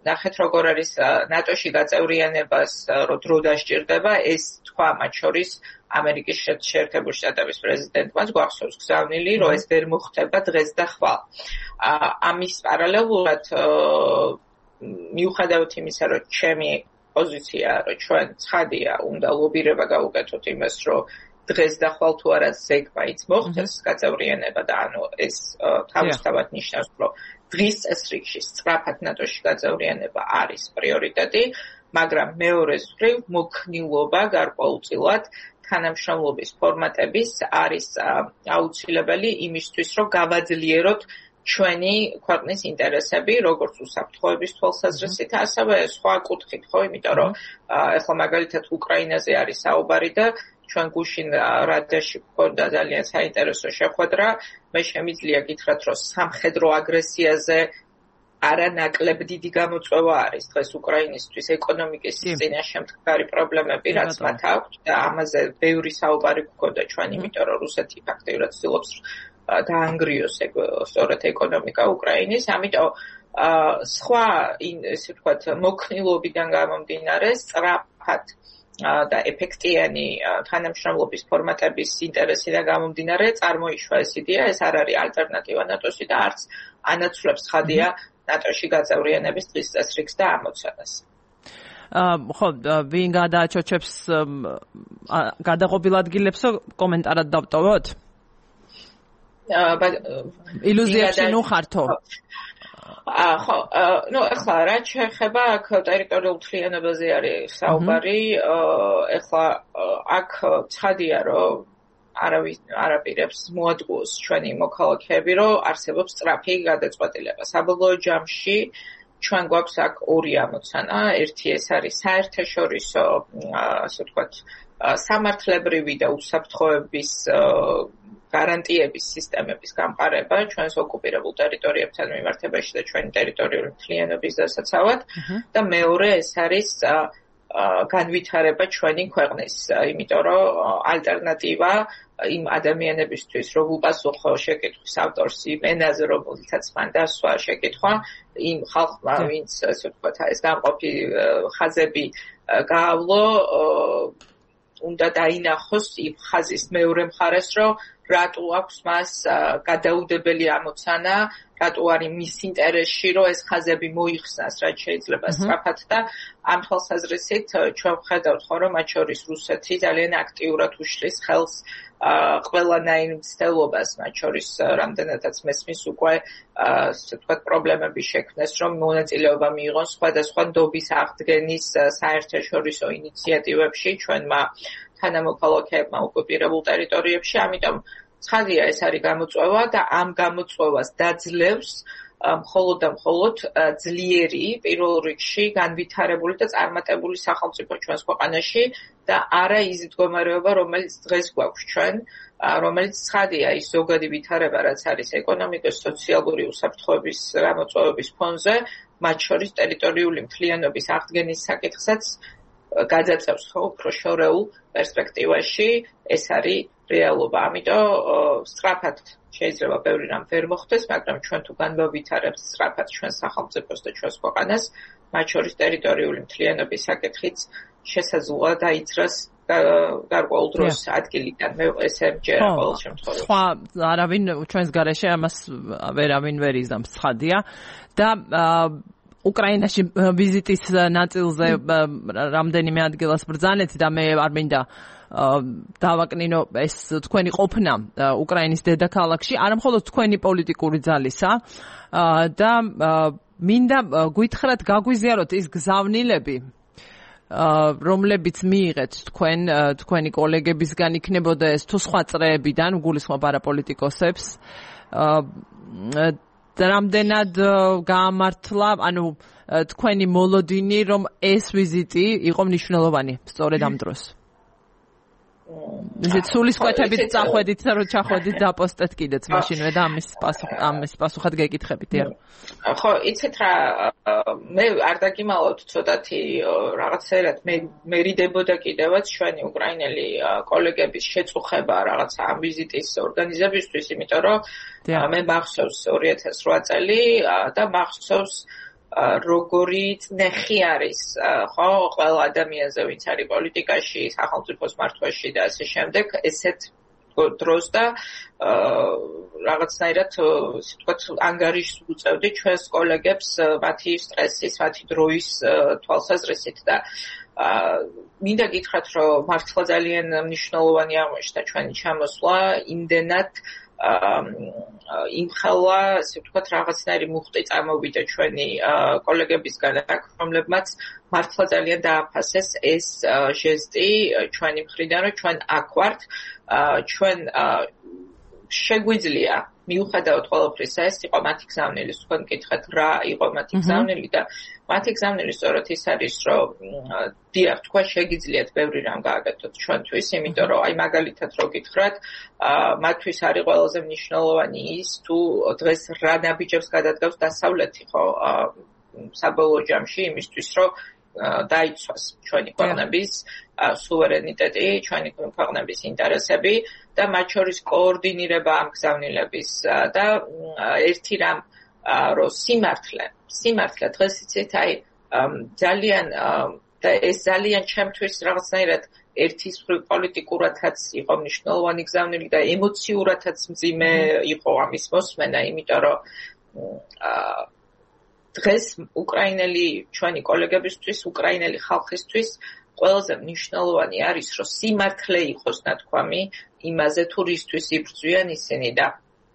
ნახეთ როგორ არის ნატოში გაწევრიანებას რო დრო დასჭირდება, ეს თქვა მათ შორის ამერიკის შეერთებული შტატების პრეზიდენტმა გვახსოვს გზავნილი, რომ ეს ვერ მოხდება დღეს და ხვალ. ამის პარალელურად მიუხედავად იმისა, რომ ჩემი პოზიცია, რომ ჩვენ ცხადია, უნდა ლობირება გავუკეთოთ იმას, რომ დღეს და ხვალ თუ არა ზეგმაიც მოხდეს გაწევრიანება და ანუ ეს თავისთავად ნიშნავს, რომ დღის წესრიგში სწრაფად ნატოში გაწევრიანება არის პრიორიტეტი, მაგრამ მეორე მხრივ მოქნილობა გარკვეულწილად თანამშრომლობის ფორმატების არის აუცილებელი იმისთვის, რომ გავაძლიეროთ ჩვენი ქვეყნის ინტერესები, როგორც უსაფრთხოების თვალსაზრისით, ასევე სხვა კუთხით, ხო, იმიტომ რომ ეხლა მაგალითად უკრაინაზე არის საუბარი და ჩვენ გუშინ რადიაში გვქონდა ძალიან საინტერესო შეხვედრა, მე შემიძლია გითხრათ, რომ სამხედრო აგრესიაზე არანაკლებ დიდი გამოწვევა არის დღეს უკრაინისთვის ეკონომიკის წინაშე მდგარი პრობლემები, რაც მათ აქვთ და ამაზე ბევრი საუბარი გვქონდა ჩვენ, იმიტომ რომ რუსეთი ფაქტიურად ცდილობს დაანგრიოს სწორედ ეკონომიკა უკრაინის, ამიტომ სხვა ესე ვთქვათ მოქნილობიდან გამომდინარე სწრაფად და ეფექტიანი თანამშრომლობის ფორმატების ინტერესიდან გამომდინარე წარმოიშვა ეს იდეა, ეს არ არის ალტერნატივა ნატოსი და არც ანაცვლებს ხადია ნატოში გაწევრიანების დღის წესრიგს და ამოცანას. ხო, ვინ გადააჩოჩებს გადაყოფილ ადგილებსო კომენტარად დავტოვოთ? ილუზიაში ნუ ხართო. ხო, ნუ ახლა რა შეეხება აქ ტერიტორიულ მთლიანობაზე არის საუბარი, ახლა აქ ცხადია, რომ არავის არაპირებს მოადგოს ჩვენი მოქალაქეები, რომ არსებობს სწრაფი გადაწყვეტილება. საბოლოო ჯამში ჩვენ გვაქვს აქ ორი ამოცანა, ერთი ეს არის საერთაშორისო, ასე ვთქვათ, სამართლებრივი და უსაფრთხოების გარანტიების სისტემების გამყარება ჩვენს ოკუპირებულ ტერიტორიებთან მიმართებაში და ჩვენი ტერიტორიული მთლიანობის დასაცავად და მეორე ეს არის განვითარება ჩვენი ქვეყნის, იმიტომ რომ ალტერნატივა იმ ადამიანებისთვის, რომ უპასუხო შეკითხვის ავტორს იმ ენაზე, რომელიცაც მან დასვა შეკითხვა, იმ ხალხმა, ვინც ასე ვთქვათ, ეს გამყოფი ხაზები გაავლო, უნდა დაინახოს იმ ხაზის მეორე მხარეს, რომ რატო აქვს მას გადაუდებელი ამოცანა, რატო არის მის ინტერესში, რომ ეს ხაზები მოიხსნას, რაც შეიძლება სწრაფად და ამ თვალსაზრისით ჩვენ ვხედავთ, ხო, რომ მათ შორის რუსეთი ძალიან აქტიურად უშლის ხელს ყველანაირ მცდელობას, მათ შორის რამდენადაც მესმის უკვე ასე ვთქვათ პრობლემები შექმნეს, რომ მონაწილეობა მიიღონ სხვადასხვა ნდობის აღდგენის საერთაშორისო ინიციატივებში ჩვენმა თანამოქალაქეებმა ოკუპირებულ ტერიტორიებში, ამიტომ ცხადია ეს არის გამოწვევა და ამ გამოწვევას დაძლევს მხოლოდ და მხოლოდ ძლიერი პირველ რიგში განვითარებული და წარმატებული სახელმწიფო ჩვენს ქვეყანაში და არა ის მდგომარეობა, რომელიც დღეს გვაქვს ჩვენ, რომელიც ცხადია ის ზოგადი ვითარება, რაც არის ეკონომიკის, სოციალური უსაფრთხოების გამოწვევების ფონზე, მათ შორის ტერიტორიული მთლიანობის აღდგენის საკითხსაც გადაწევს, ხო, უფრო შორეულ პერსპექტივაში ეს არის რეალობა. ამიტომ სწრაფად შეიძლება ბევრი რამ ვერ მოხდეს, მაგრამ ჩვენ თუ განვავითარებთ სწრაფად ჩვენს სახელმწიფოს და ჩვენს ქვეყანას, მათ შორის ტერიტორიული მთლიანობის საკითხიც შესაძლოა დაიძრას გარკვეულ დროს ადგილიდან. მე ესე მჯერა ყოველ შემთხვევაში. სხვა არავინ ჩვენს გარეშე ამას ვერავინ ვერ იზამს, ცხადია და უკრაინაში ვიზიტის ნაწილზე რამდენიმე ადგილას ბრძანეთ და მე არ მინდა დავაკნინო ეს თქვენი ყოფნა უკრაინის დედაქალაქში, არა მხოლოდ თქვენი პოლიტიკური ძალისა და მინდა გვითხრათ გაგვიზიაროთ ის გზავნილები, რომლებიც მიიღეთ თქვენ თქვენი კოლეგებისგან, იქნებოდა ეს თუ სხვა წრეებიდან, გულისხმობ არაპოლიტიკოსებს, რამდენად გაამართლა, ანუ თქვენი მოლოდინი, რომ ეს ვიზიტი იყო მნიშვნელოვანი სწორედ ამ დროს. ისეთ სულისკვეთებით წახვედით, რომ ჩახვედით დაპოსტეთ კიდეც მაშინვე და ამის პასუხ ამის პასუხად გეკითხებით, დიახ. ხო, იცით რა, მე არ დაგიმალავთ ცოტათი რაღაცერად მე მერიდებოდა კიდევაც ჩვენი უკრაინელი კოლეგების შეწუხება რაღაცა ამ ვიზიტის ორგანიზებისთვის, იმიტომ რომ მე მახსოვს ორი ათას რვა წელი და მახსოვს როგორი წნეხი არის ხო ყველა ადამიანზე ვინც არის პოლიტიკაში, სახელმწიფოს მართვაში და ასე შემდეგ ესეთ დროს და რაღაცნაირად ისე ვთქვათ ანგარიშს უწევდი ჩვენს კოლეგებს მათი სტრესის, მათი დროის თვალსაზრისით და მინდა გითხრათ რომ მართლა ძალიან მნიშვნელოვანი აღმოჩნდა ჩვენი ჩამოსვლა იმდენად იმხელა ისე ვთქვათ რაღაცნაირი მუხტი წამოვიდა ჩვენი კოლეგებისგან აქ რომლებმაც მართლა ძალიან დააფასეს ეს ჟესტი ჩვენი მხრიდან რომ ჩვენ აქ ვართ ჩვენ შეგვიძლია მიუხედავად ყველაფრისა ეს იყო მათი გზავნილი თქვენ მკითხეთ რა იყო მათი გზავნილი და მათი გზავნილი სწორედ ის არის რომ დიახ თქვენ შეგიძლიათ ბევრი რამ გააკეთოთ ჩვენთვის იმიტომ რომ აი მაგალითად რო გითხრათ მათთვის არის ყველაზე მნიშვნელოვანი ის თუ დღეს რა ნაბიჯებს გადადგავს დასავლეთი ხო საბოლოო ჯამში იმისთვის რომ დაიცვას ჩვენი ქვეყნების სუვერენიტეტი, ჩვენი ქვეყნების ინტერესები და მათ შორის კოორდინირება ამ გზავნილების და ერთი რამ რომ სიმართლე, სიმართლე დღეს იცით აი ძალიან და ეს ძალიან ჩემთვის რაღაცნაირად ერთის მხრივ პოლიტიკურათაც იყო მნიშვნელოვანი გზავნილი და ემოციურათაც მძიმე იყო ამის მოსმენა, იმიტომ რომ დღეს უკრაინელი ჩვენი კოლეგებისთვის, უკრაინელი ხალხისთვის ყველაზე მნიშვნელოვანი არის, რომ სიმართლე იყოს ნათქვამი იმაზე, თუ რისთვის იბრძვიან ისინი და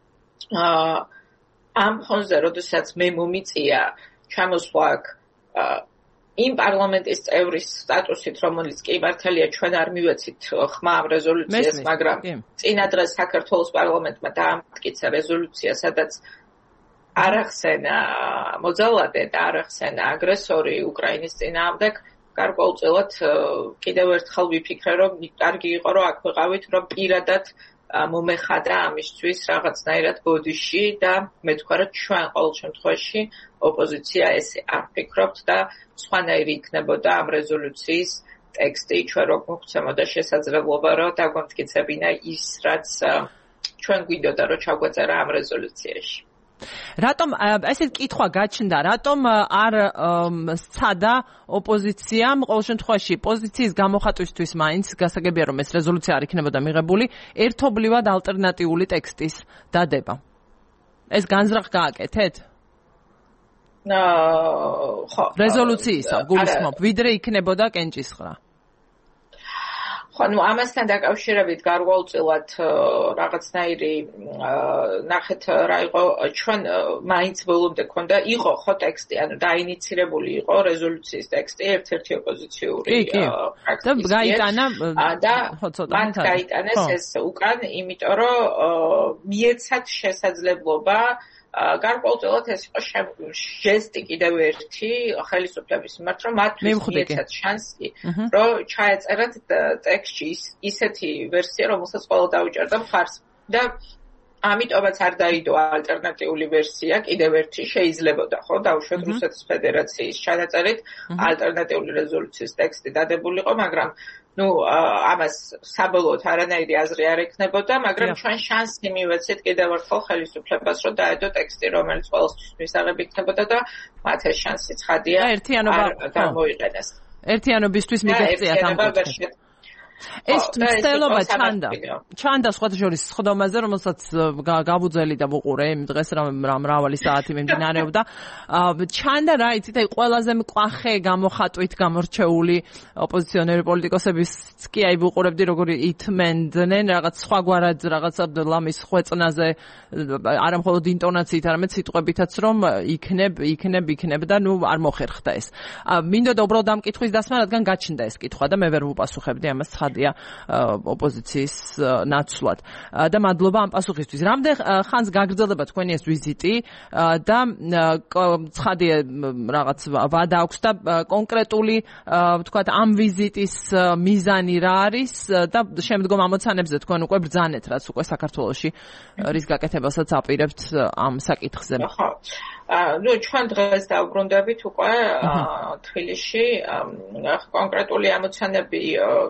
ამ ფონზე, როდესაც მე მომიწია ჩამოსვლა აქ იმ პარლამენტის წევრის სტატუსით, რომელიც კი მართალია ჩვენ არ მივეცით ხმა ამ რეზოლუციას, მაგრამ წინა დღეს საქართველოს პარლამენტმა დაამტკიცა რეზოლუცია, სადაც არ ახსენა მოძალადე და არ ახსენა აგრესორი უკრაინის წინააღმდეგ გარკვეულწილად კიდევ ერთხელ ვიფიქრე რომ კარგი იყო რომ აქ ვიყავით რომ პირადად მომეხადა ამისთვის რაღაცნაირად ბოდიში და მე თქვა რომ ჩვენ ყოველ შემთხვევაში ოპოზიცია ესე არ ფიქრობთ და სხვანაირი იქნებოდა ამ რეზოლუციის ტექსტი ჩვენ რო გვქცემოდა შესაძლებლობა რომ დაგვამტკიცებინა ის რაც ჩვენ გვიდოდა რომ ჩაგვეწერა ამ რეზოლუციაში რატომ ესეთ კითხვა გაჩნდა, რატომ არ სცადა ოპოზიციამ ყოველ შემთხვევაში პოზიციის გამოხატვისთვის მაინც გასაგებია რომ ეს რეზოლუცია არ იქნებოდა მიღებული ერთობლივად ალტერნატიული ტექსტის დადება. ეს განზრახ გააკეთეთ? ხო. რეზოლუციისა გულისხმობ, ვიდრე იქნებოდა კენჭისყრა. ხო, ну ამასთან დაკავშირებით გარკვეულწილად რაღაცნაირი ნახეთ რა იყო ჩვენ მაინც ბოლომდე ქონდა იყო ხო ტექსტი, ანუ დაინიცირებული იყო რეზოლუციის ტექსტი ერთ-ერთი ოპოზიციური ფრაქციის და გაიტანა და მათ გაიტანეს ეს უკან, იმიტომ რომ მიეცათ შესაძლებლობა გარკვეულწილად ეს იყო ჟესტი კიდევ ერთი ხელისუფლების მიმართ, რომ მათ მიეცათ შანსი, რომ ჩაეწერათ ტექსტში ისეთი ვერსია, რომელსაც ყველა დაუჭერდა მხარს და ამიტომაც არ დაიდო ალტერნატიული ვერსია, კიდევ ერთი შეიძლებოდა, ხო, დაუშვათ რუსეთის ფედერაციის ჩანაწერით ალტერნატიული რეზოლუციის ტექსტი დადებულიყო, მაგრამ ну ამას საბოლოოდ არანაირი აზრი არ ექნებოდა, მაგრამ ჩვენ შანსი მივეცეთ კიდევ ერთხელ ხელისუფლებას, რომ დაედო ტექსტი, რომელიც ყველასთვის მისაღები იქნებოდა და მათ ეს შანსი ცხადია არ გამოიყენეს. ერთიანობისთვის მიგეწიათ ამ კუთხით. ეს მცდელობა ჩანდა. ჩანდა სხვათა შორის სხდომაზე, რომელსაც გავუძველი და ვუყურე იმ დღეს რა მრავალი საათი მიმდინარეობდა. ჩანდა რა იცით, აი ყველაზე მკვახე გამოხატვით გამორჩეული ოპოზიციონერი პოლიტიკოსების კი აი ვუყურებდი როგორი ითმენდნენ რაღაც სხვაგვარად რაღაცა ლამის ხვეწნაზე, არა მხოლოდ ინტონაციით, არამედ სიტყვებითაც რომ იქნებ, იქნებ, იქნებ და ნუ არ მოხერხდა ეს. მინდოდა უბრალოდ ამ კითხვის დასმა, რადგან გაჩნდა ეს კითხვა და მე ვერ ვუპასუხებდი ამას ხადია ოპოზიციის ნაცვლად. და მადლობა ამ პასუხისთვის. რამდენ ხანს გაგრძელდება თქვენი ეს ვიზიტი და ცხადია რაღაც ვადა აქვს და კონკრეტული ვთქვათ ამ ვიზიტის მიზანი რა არის და შემდგომ ამოცანებზე თქვენ უკვე ბრძანეთ რაც უკვე საქართველოში რის გაკეთებასაც აპირებთ ამ საკითხზე. ხო. ну ჩვენ დღეს დავბრუნდებით უკვე თბილისში კონკრეტული ამოცანები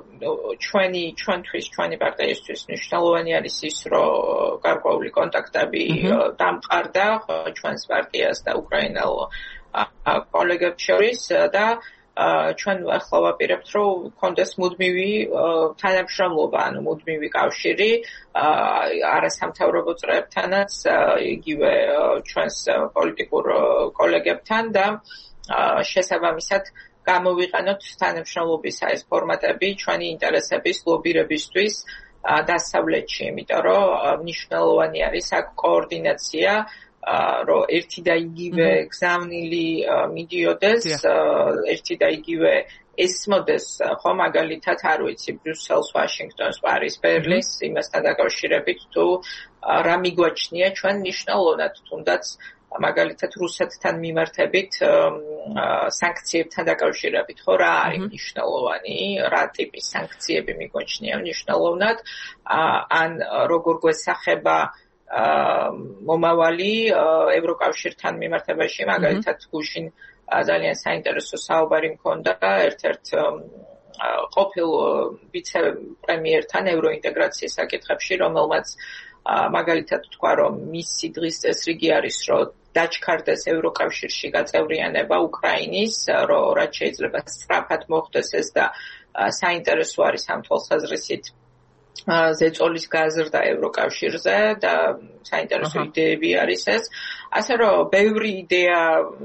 ჩვენი ჩვენთვის ჩვენი პარტიისთვის მნიშვნელოვანი არის ის რომ გარკვეული კონტაქტები დამყარდა ჩვენს პარტიას და უკრაინელ კოლეგებს შორის და ჩვენ ახლა ვაპირებთ, რომ კონდეს მუდმივი თანამშრომლობა, ანუ მუდმივი კავშირი არასამთავრობო წრეებთანაც, იგივე ჩვენს პოლიტიკურ კოლეგებთან და შესაბამისად გამოვიყენოთ თანამშრომლობის ეს ფორმატები ჩვენი ინტერესების ლობირებისთვის დასავლეთში, იმიტომ რომ მნიშვნელოვანი არის აქ კოორდინაცია, რომ ერთი და იგივე გზავნილი მიდიოდეს, ერთი და იგივე ესმოდეს, ხო მაგალითად არ ვიცი, ბრიუსელს, ვაშინგტონს, პარიზს, ბერლინს, იმასთან დაკავშირებით თუ რა მიგვაჩნია ჩვენ მნიშვნელოვნად, თუნდაც მაგალითად რუსეთთან მიმართებით სანქციებთან დაკავშირებით, ხო რა არის მნიშვნელოვანი, რა ტიპის სანქციები მიგვაჩნია მნიშვნელოვნად, ან როგორ გვესახება მომავალი ევროკავშირთან მიმართებაში, მაგალითად გუშინ ძალიან საინტერესო საუბარი მქონდა ერთ-ერთ ყოფილ ვიცე-პრემიერთან ევროინტეგრაციის საკითხებში, რომელმაც მაგალითად თქვა, რომ მისი დღის წესრიგი არის, რომ დაჩქარდეს ევროკავშირში გაწევრიანება უკრაინის, რომ რაც შეიძლება სწრაფად მოხდეს ეს და საინტერესო არის ამ თვალსაზრისით ზეწოლის გაზრდა ევროკავშირზე და საინტერესო იდეები არის ეს. ასე რომ ბევრი იდეა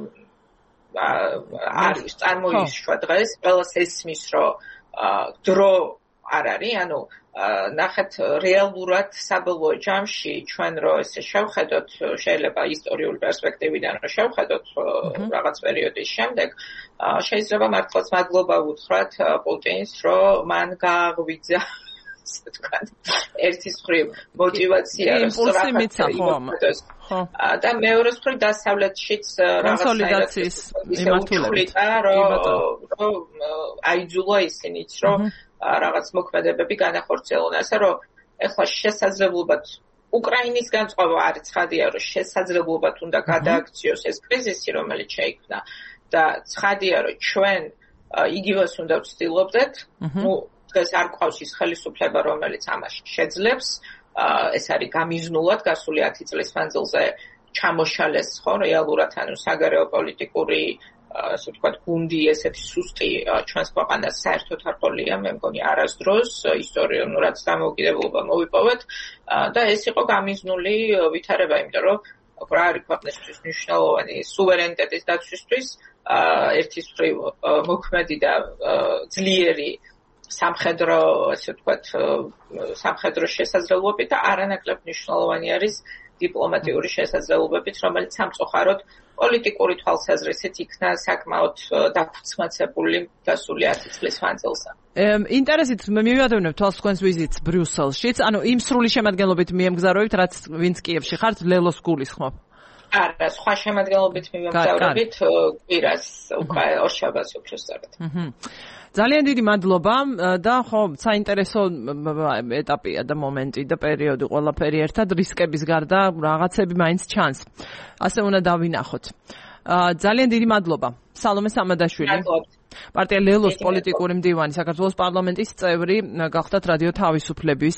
არის წარმოიშვა დღეს, ყველას ესმის, რომ დრო არ არის, ანუ ნახეთ რეალურად საბოლოო ჯამში ჩვენ რო ესე შევხედოთ, შეიძლება ისტორიული პერსპექტივიდან რო შევხედოთ რაღაც პერიოდის შემდეგ, შეიძლება მართლაც მადლობა ვუთხრათ პუტინს, რომ მან გააღვიძა ასე ვთქვათ, ერთის მხრივ მოტივაცია და მეორეს მხრივ დასავლეთშიც კონსოლიდაციის მიმართულებით, რომ აიძულა ისინიც, რომ რაღაც მოქმედებები განახორციელონ, ასე რომ ეხლა შესაძლებლობად უკრაინის განწყობა არის ცხადია, რომ შესაძლებლობად უნდა გადააქციოს ეს კრიზისი, რომელიც შეიქმნა და ცხადია, რომ ჩვენ იგივეს უნდა ვცდილობდეთ, ну დღეს არ გვყავს ის ხელისუფლება, რომელიც ამას შეძლებს, ეს არის გამიზნულად გასული ათი წლის მანძილზე ჩამოშალეს, ხო, რეალურად ანუ საგარეო პოლიტიკური ასე ვთქვათ, გუნდი ესეთი სუსტი ჩვენს ქვეყანას საერთოდ არ ყოლია, მე მგონი არასდროს ისტორიულად დამოუკიდებლობა მოვიპოვეთ და ეს იყო გამიზნული ვითარება, იმიტომ რომ რა არის ქვეყნისთვის მნიშვნელოვანი სუვერენიტეტის დაცვისთვის, ერთის მხრივ მოქმედი და ძლიერი სამხედრო, ასე ვთქვათ, სამხედრო შესაძლებლობები და არანაკლებ მნიშვნელოვანი არის დიპლომატიური შესაძლებლობებით, რომელიც სამწუხაროდ პოლიტიკური თვალსაზრისით იქნა საკმაოდ დაფუძმაცებული გასული ათი წლის მანძილზე. ინტერესით მივიადევნებ თვალს თქვენს ვიზიტს ბრიუსელშიც, ანუ იმ სრული შემადგენლობით მიემგზავრებით, რაც ვინც კიევში ხართ, ლელოს გულისხმობ. არა, სხვა შემადგენლობით მივემგზავრებით კვირას უკვე ორშაბათს უფრო სწორად. ძალიან დიდი მადლობა და ხო, საინტერესო ეტაპია და მომენტი და პერიოდი ყველაფერი ერთად რისკების გარდა რაღაცები მაინც ჩანს. ასე უნდა დავინახოთ. ძალიან დიდი მადლობა. სალომე სამადაშვილი. პარტია ლელოს პოლიტიკური მდივანი, საქართველოს პარლამენტის წევრი, გახდათ რადიო თავისუფლების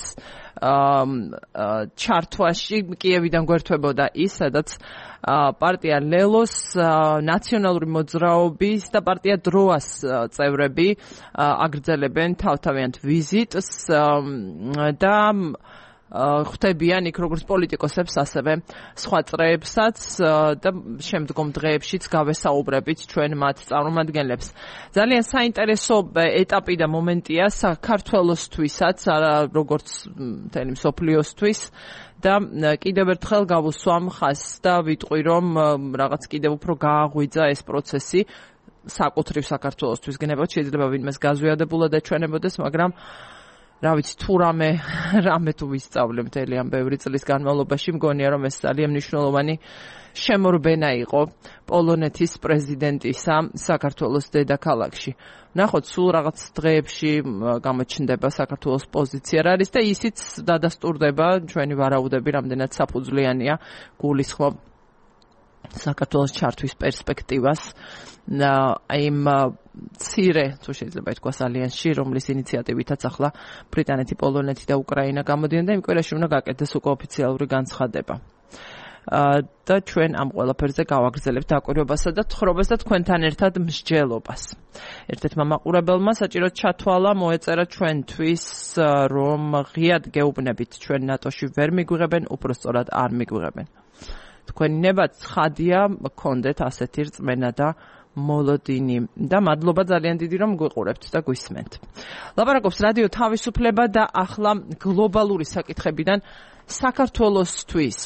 ჩართვაში კიევიდან გვერდებოდა ის, სადაც პარტია ლელოს, ნაციონალური მოძრაობის და პარტია დროას წევრები აგრძელებენ თავთავიანთ ვიზიტს და ხვდებიან იქ როგორც პოლიტიკოსებს, ასევე სხვა წრეებსაც და შემდგომ დღეებშიც გავესაუბრებით ჩვენ მათ წარმომადგენლებს. ძალიან საინტერესო ეტაპი და მომენტია საქართველოსთვისაც, როგორც მთელი მსოფლიოსთვის და კიდევ ერთხელ გავუსვამ ხაზს და ვიტყვი, რომ რაღაც კიდევ უფრო გააღვიძა ეს პროცესი საკუთრივ საქართველოსთვის გნებოდ, შეიძლება ვინმეს გაზვიადებულად ეჩვენებოდეს, მაგრამ რა ვიცი, თუ რამე რამე თუ ვისწავლე მთელი ამ ბევრი წლის განმავლობაში, მგონია რომ ეს ძალიან მნიშვნელოვანი შემორბენა იყო პოლონეთის პრეზიდენტისა საქართველოს დედაქალაქში. ნახოთ, სულ რაღაც დღეებში გამოჩნდება საქართველოს პოზიცია რა არის და ისიც დადასტურდება ჩვენი ვარაუდები, რამდენად საფუძვლიანია გულისხმობ საქართველოს ჩართვის პერსპექტივას იმ ცირე, თუ შეიძლება ითქვას, ალიანსში, რომლის ინიციატივითაც ახლა ბრიტანეთი, პოლონეთი და უკრაინა გამოდიან და იმ კვირაში უნდა გაკეთდეს უკვე ოფიციალური განცხადება. და ჩვენ ამ ყველაფერზე გავაგრძელებთ დაკვირვებასა და თხრობას და თქვენთან ერთად მსჯელობას. ერთ-ერთმა მაყურებელმა საჭიროდ ჩათვალა, მოეწერა ჩვენთვის, რომ ღიად გეუბნებით ჩვენ ნატოში ვერ მიგვიღებენ, უბრალოდ არ მიგვიღებენ. თქვენი ნება ცხადია, გქონდეთ ასეთი რწმენა და მოლოდინი და მადლობა ძალიან დიდი რომ გვიყურებთ და გვისმენთ. ლაპარაკობს რადიო თავისუფლება და ახლა გლობალური საკითხებიდან საქართველოსთვის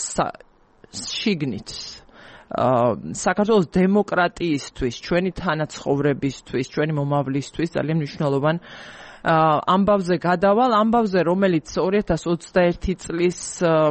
შიგნით საქართველოს დემოკრატიისთვის, ჩვენი თანაცხოვრებისთვის, ჩვენი მომავლისთვის ძალიან მნიშვნელოვან ამბავზე გადავალ, ამბავზე რომელიც ორი ათას ოცდაერთი წლის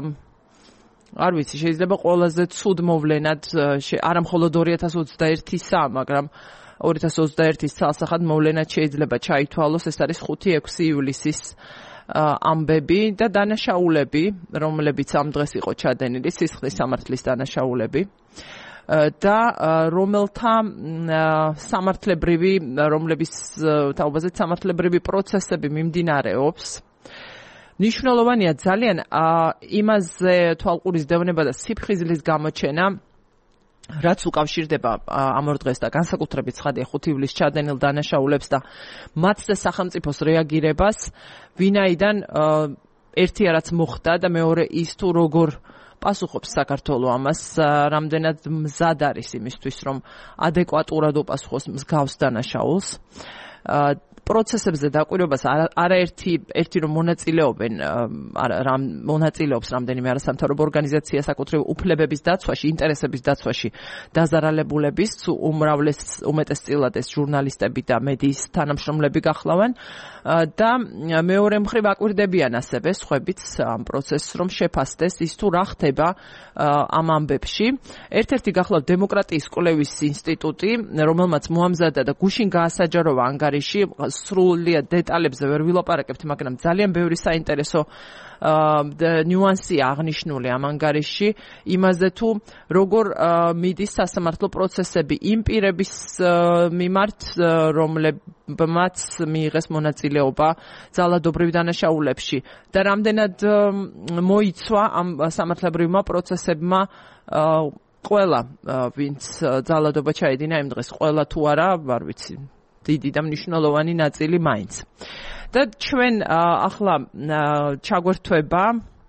არ ვიცი, შეიძლება ყველაზე ცუდ მოვლენად არა მხოლოდ ორი ათას ოცდაერთისა, მაგრამ ორი ათას ოცდაერთის ცალსახად მოვლენად შეიძლება ჩაითვალოს, ეს არის ხუთი ექვსი ივლისის ამბები და დანაშაულები, რომლებიც ამ დღეს იყო ჩადენილი, სისხლის სამართლის დანაშაულები და რომელთა სამართლებრივი, რომლების თაობაზე სამართლებრივი პროცესები მიმდინარეობს. ნიშნულოვანია ძალიან იმაზე თვალყურის დევნება და სიფხიზლის გამოჩენა, რაც უკავშირდება ამ ორ დღეს და განსაკუთრებით ცხადია ხუთი ივლისს ჩადენილ დანაშაულებს და მათ და სახელმწიფოს რეაგირებას, ვინაიდან ერთი რაც მოხდა და მეორე ის თუ როგორ პასუხობს საქართველო ამას, რამდენად მზად არის იმისთვის, რომ ადეკვატურად უპასუხოს მსგავს დანაშაულს. პროცესებზე დაკვირვებას არაერთი ერთი რომ მონაწილეობენ რამ მონაწილეობს რამდენიმე არასამთავრობო ორგანიზაცია საკუთრივ უფლებების დაცვაში, ინტერესების დაცვაში დაზარალებულების უმრავლეს უმეტესწილად ეს ჟურნალისტები და მედიის თანამშრომლები გახლავენ და მეორე მხრივ აკვირდებიან ასევე სხვებიც ამ პროცესს რომ შეფასდეს ის თუ რა ხდება ამ ამბებში. ერთ-ერთი გახლავთ დემოკრატიის კვლევის ინსტიტუტი, რომელმაც მოამზადა და გუშინ გაასაჯაროვა ანგარიში, სრულიად დეტალებზე ვერ ვილაპარაკებთ, მაგრამ ძალიან ბევრი საინტერესო ნიუანსია აღნიშნული ამ ანგარიში იმაზე თუ როგორ მიდის სასამართლო პროცესები იმ პირების მიმართ, რომლებმაც მიიღეს მონაწილეობა ძალადობრივ დანაშაულებში და რამდენად მოიცვა ამ სამართლებრივმა პროცესებმა ყველა, ვინც ძალადობა ჩაედინა იმ დღეს, ყველა თუ არა, არ ვიცი, დიდი და მნიშვნელოვანი ნაწილი მაინც. და ჩვენ ახლა ჩაგვერთვება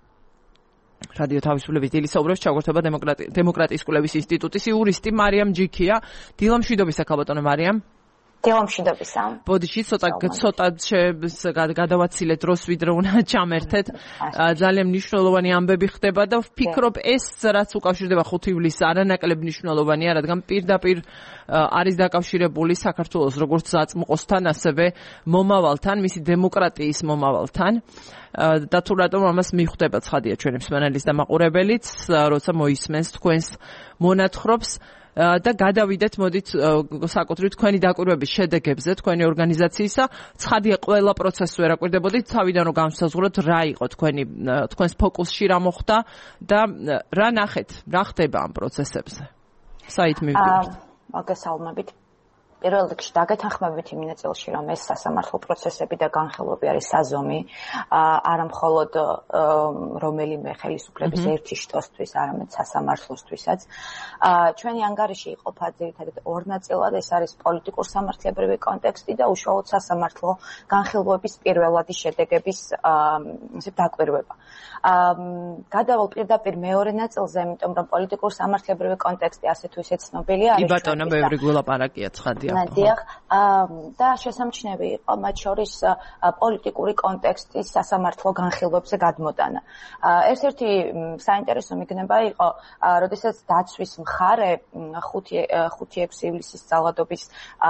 რადიო თავისუფლების დილის საუბრებს ჩაგვერთვება დემოკრატიის კვლევის ინსტიტუტის იურისტი მარიამ ჯიქია. დილამშვიდობისა ქალბატონო მარიამ. დილამშვიდობისა. ბოდიში ცოტა ცოტა გადავაცილეთ დროს ვიდრე უნდა ჩამერთეთ. ძალიან მნიშვნელოვანი ამბები ხდება და ვფიქრობ ეს რაც უკავშირდება ხუთი ივლისს არანაკლებ მნიშვნელოვანია, რადგან პირდაპირ არის დაკავშირებული საქართველოს როგორც საწმყოსთან, ასევე მომავალთან, მისი დემოკრატიის მომავალთან. და თუ რატომ ამას მიხვდება ცხადია ჩვენი მსმენელის და მაყურებელიც, როცა მოისმენს თქვენს მონათხრობს და გადავიდეთ მოდით საკუთრივ თქვენი დაკვირვების შედეგებზე, თქვენი ორგანიზაციისა. ცხადია ყველა პროცესს ვერ აკვირდებოდით, თავიდან რომ განსაზღვროთ რა იყო თქვენი თქვენს ფოკუსში რა მოხდა და რა ნახეთ, რა ხდება ამ პროცესებზე. საით მივდივართ? მოგესალმებით. პირველ რიგში დაგეთანხმებით იმ ნაწილში, რომ ეს სასამართლო პროცესები და განხილვები არის საზომი, არა მხოლოდ რომელიმე ხელისუფლების ერთი შტოსთვის, არამედ სასამართლოსთვისაც. ჩვენი ანგარიში იყოფა ძირითადად ორ ნაწილად, ეს არის პოლიტიკურ სამართლებრივი კონტექსტი და უშუალოდ სასამართლო განხილვების პირველადი შედეგების დაკვირვება. გადავალ პირდაპირ მეორე ნაწილზე, იმიტომ რომ პოლიტიკურ სამართლებრივი კონტექსტი ასე თუ ისე ცნობილია არის. კი ბატონო, ბევრი გულაპარაკია ცხადია. ნადიახ, და შესამჩნევი იყო მათ შორის პოლიტიკური კონტექსტის სასამართლო განხილვებზე გადმოტანა. ერთ-ერთი საინტერესო მიგნება იყო, როდესაც დაცვის მხარე ხუთი ექვსი ივლისის ძალადობის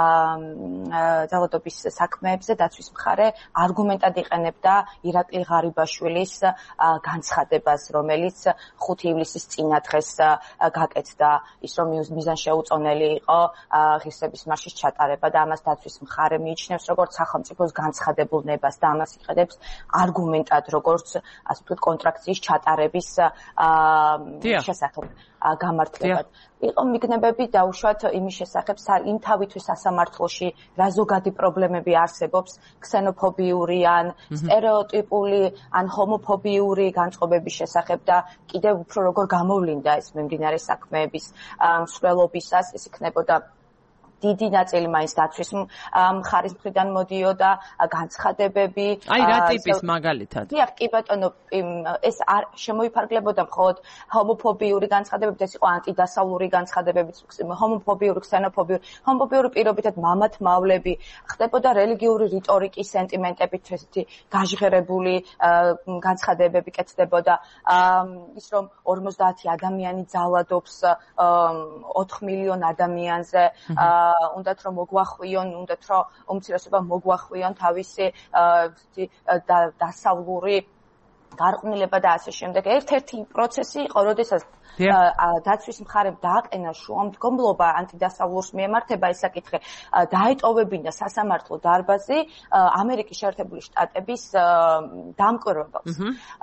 ძალადობის საქმეებზე დაცვის მხარე არგუმენტად იყენებდა ირაკლი ღარიბაშვილის განცხადებას, რომელიც ხუთი ივლისის წინა დღეს გაკეთდა, ის რომ მიზანშეუწონელი იყო ღირსების მარშის ჩატარება და ამას დაცვის მხარე მიიჩნევს როგორც სახელმწიფოს განცხადებულ ნებას და ამას იყენებს არგუმენტად როგორც ასე ვთქვათ კონტრაქციის ჩატარების შესახებ. გამართლებად. იყო მიგნებები დაუშვათ იმის შესახებ, იმ თავითვე სასამართლოში რა ზოგადი პრობლემები არსებობს, ქსენოფობიური ან სტერეოტიპული ან ჰომოფობიური განწყობების შესახებ და კიდევ უფრო როგორ გამოვლინდა ეს მიმდინარე საქმეების მსვლელობისას, ეს იქნებოდა დიდი ნაწილი მაინც დაცვის მხარის მხრიდან მოდიოდა განცხადებები. აი რა ტიპის მაგალითად? დიახ, კი ბატონო, ეს არ შემოიფარგლებოდა მხოლოდ ჰომოფობიური განცხადებებით, ეს იყო ანტიდასავლური განცხადებებით, ჰომოფობიური, ქსენოფობიური, ჰომოფობიური პირობითად მამათმავლები, ხდებოდა რელიგიური რიტორიკის სენტიმენტებით ესეთი გაჟღერებული განცხადებები კეთდებოდა. ის რომ ორმოცდაათი ადამიანი ძალადობს ოთხ მილიონ ადამიანზე, უნდათ რომ მოგვახვიონ, უნდათ რომ უმცირესობა მოგვახვიონ თავისი დასავლური გარყვნილება და ასე შემდეგ. ერთ-ერთი პროცესი იყო, როდესაც დაცვის მხარემ დააყენა შუამდგომლობა ანტიდასავლურს მიემართება ეს საკითხი, დაეტოვებინა სასამართლო დარბაზი ამერიკის შეერთებული შტატების დამკვირვებელს.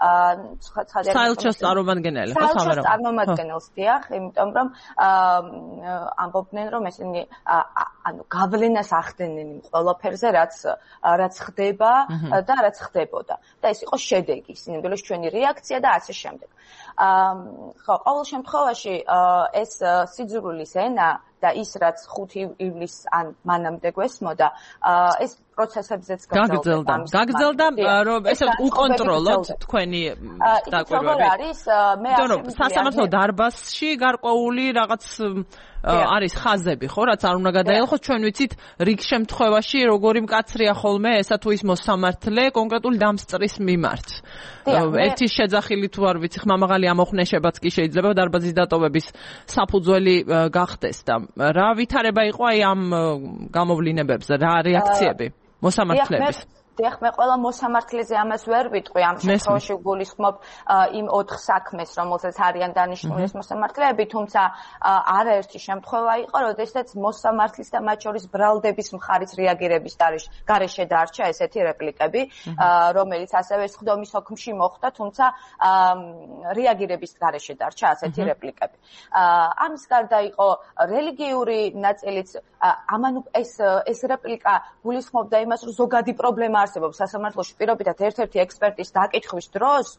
საელჩოს წარმომადგენელი, ხო, საელჩოს წარმომადგენელს, დიახ, იმიტომ რომ ამბობდნენ, რომ ესენი ანუ გავლენას ახდენენ იმ ყველაფერზე, რაც რაც ხდება და რაც ხდებოდა. და ეს იყო შედეგი, სინამდვილეს ჩვენი რეაქცია და ასე შემდეგ. ხო, ყოველ შემთხვევაში ეს სიძულვილის ენა და ის რაც ხუთი ივლისს ან მანამდე გვესმოდა, ეს პროცესებზეც გაგრძელდა. გაგრძელდა, რომ ესე უკონტროლოთ თქვენი დაკვირვები. როგორ არის? მე არ სასამართლო დარბაზში გარკვეული რაღაც არის ხაზები, ხო, რაც არ უნდა გადაელხოს. ჩვენ ვიცით, რიგ შემთხვევაში როგორი მკაცრია ხოლმე ესა თუ ის მოსამართლე კონკრეტული დამსწრის მიმართ. ერთი შეძახილი თუ არ ვიცი, ხმამაღალი ამოხნეშებაც კი შეიძლება დარბაზის დატოვების საფუძველი გახდეს და რა ვითარება იყო აი ამ გამოვლინებებზე, რა რეაქციები მოსამართლეების? დიახ, მე ყველა მოსამართლეზე ამას ვერ ვიტყვი, ამ შემთხვევაში გულისხმობ იმ ოთხ საქმეს, რომელზეც არიან დანიშნული ეს მოსამართლეები, თუმცა არაერთი შემთხვევა იყო, როდესაც მოსამართლის და მათ შორის ბრალდების მხარის რეაგირების გარეშე დარჩა ესეთი რეპლიკები, რომელიც ასევე სხდომის ოქმში მოხდა, თუმცა რეაგირების გარეშე დარჩა ასეთი რეპლიკები. ამის გარდა იყო რელიგიური ნაწილიც, ამან ეს ეს რეპლიკა გულისხმობდა იმას, რომ ზოგადი პრობლემა არსებობს სასამართლოში პირობითად ერთ-ერთი ექსპერტის დაკითხვის დროს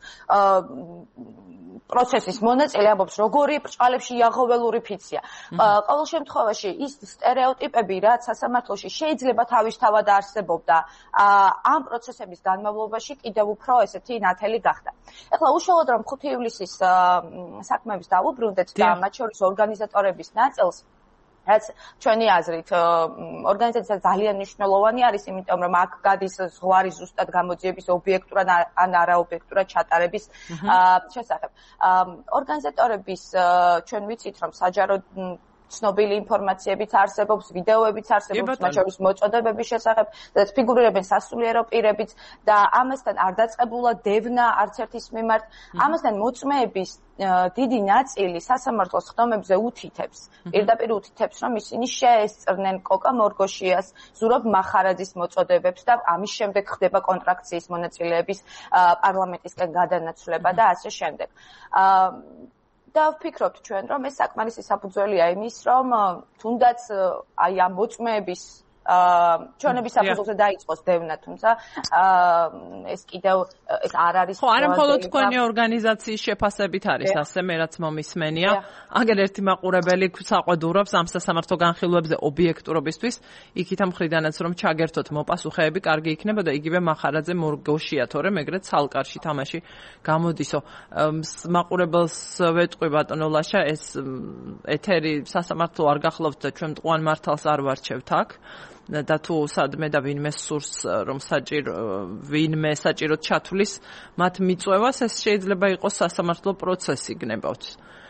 პროცესის მონაწილე ამბობს, როგორი ბრჭყალებში იაღოველური ფიცია. ყოველ შემთხვევაში ის სტერეოტიპები, რაც სასამართლოში შეიძლება თავისთავად არსებობდა, ამ პროცესების განმავლობაში კიდევ უფრო ესეთი ნათელი გახდა. ეხლა უშუალოდ რომ ხუთი ივლისის საქმეებს დავუბრუნდეთ და მათ შორის ორგანიზატორების ნაწილს, რაც ჩვენი აზრით ორგანიზაცია ძალიან მნიშვნელოვანი არის, იმიტომ რომ აქ გადის ზღვარი ზუსტად გამოძიების ობიექტურად ან არაობიექტურად ჩატარების შესახებ. ორგანიზატორების ჩვენ ვიცით, რომ საჯარო ცნობილი ინფორმაციებიც არსებობს, ვიდეოებიც არსებობს, მათ შორის მოწოდებების შესახებ, სადაც ფიგურირებენ სასულიერო პირებიც და ამასთან არ დაწყებულა დევნა არც ერთის მიმართ. ამასთან მოწმეების დიდი ნაწილი სასამართლოს ხდომებზე უთითებს, პირდაპირ უთითებს, რომ ისინი შეესწრნენ კოკა მორგოშიას, ზურაბ მახარაძის მოწოდებებს და ამის შემდეგ ხდება კონტრაქციის მონაწილეების პარლამენტისკენ გადანაცვლება და ასე შემდეგ. და ვფიქრობთ ჩვენ, რომ ეს საკმარისი საფუძველია იმის, რომ თუნდაც აი ამ მოწმეების ჩვენების საფუძველზე დაიწყოს დევნა, თუმცა ეს კიდევ ეს არ არის. ხო, არა მხოლოდ თქვენი ორგანიზაციის შეფასებით არის ასე, მე რაც მომისმენია. აგერ ერთი მაყურებელი საყვედურობს ამ სასამართლო განხილვებზე ობიექტურობისთვის, იქით ამ მხრიდანაც რომ ჩაგერთოთ მოპასუხეები, კარგი იქნებოდა იგივე მახარაძე მორგოშია, თორემ ეგრეთ სალკარში თამაში გამოდისო. მაყურებელს ვეტყვი ბატონო ლაშა, ეს ეთერი სასამართლო არ გახლავთ და ჩვენ მტყუან მართალს არ ვარჩევთ აქ. და თუ სადმე და ვინმე სურს რომ საჭირო ვინმე საჭიროდ ჩათვლის მათ მიწვევას, ეს შეიძლება იყოს სასამართლო პროცესი გნებავთ.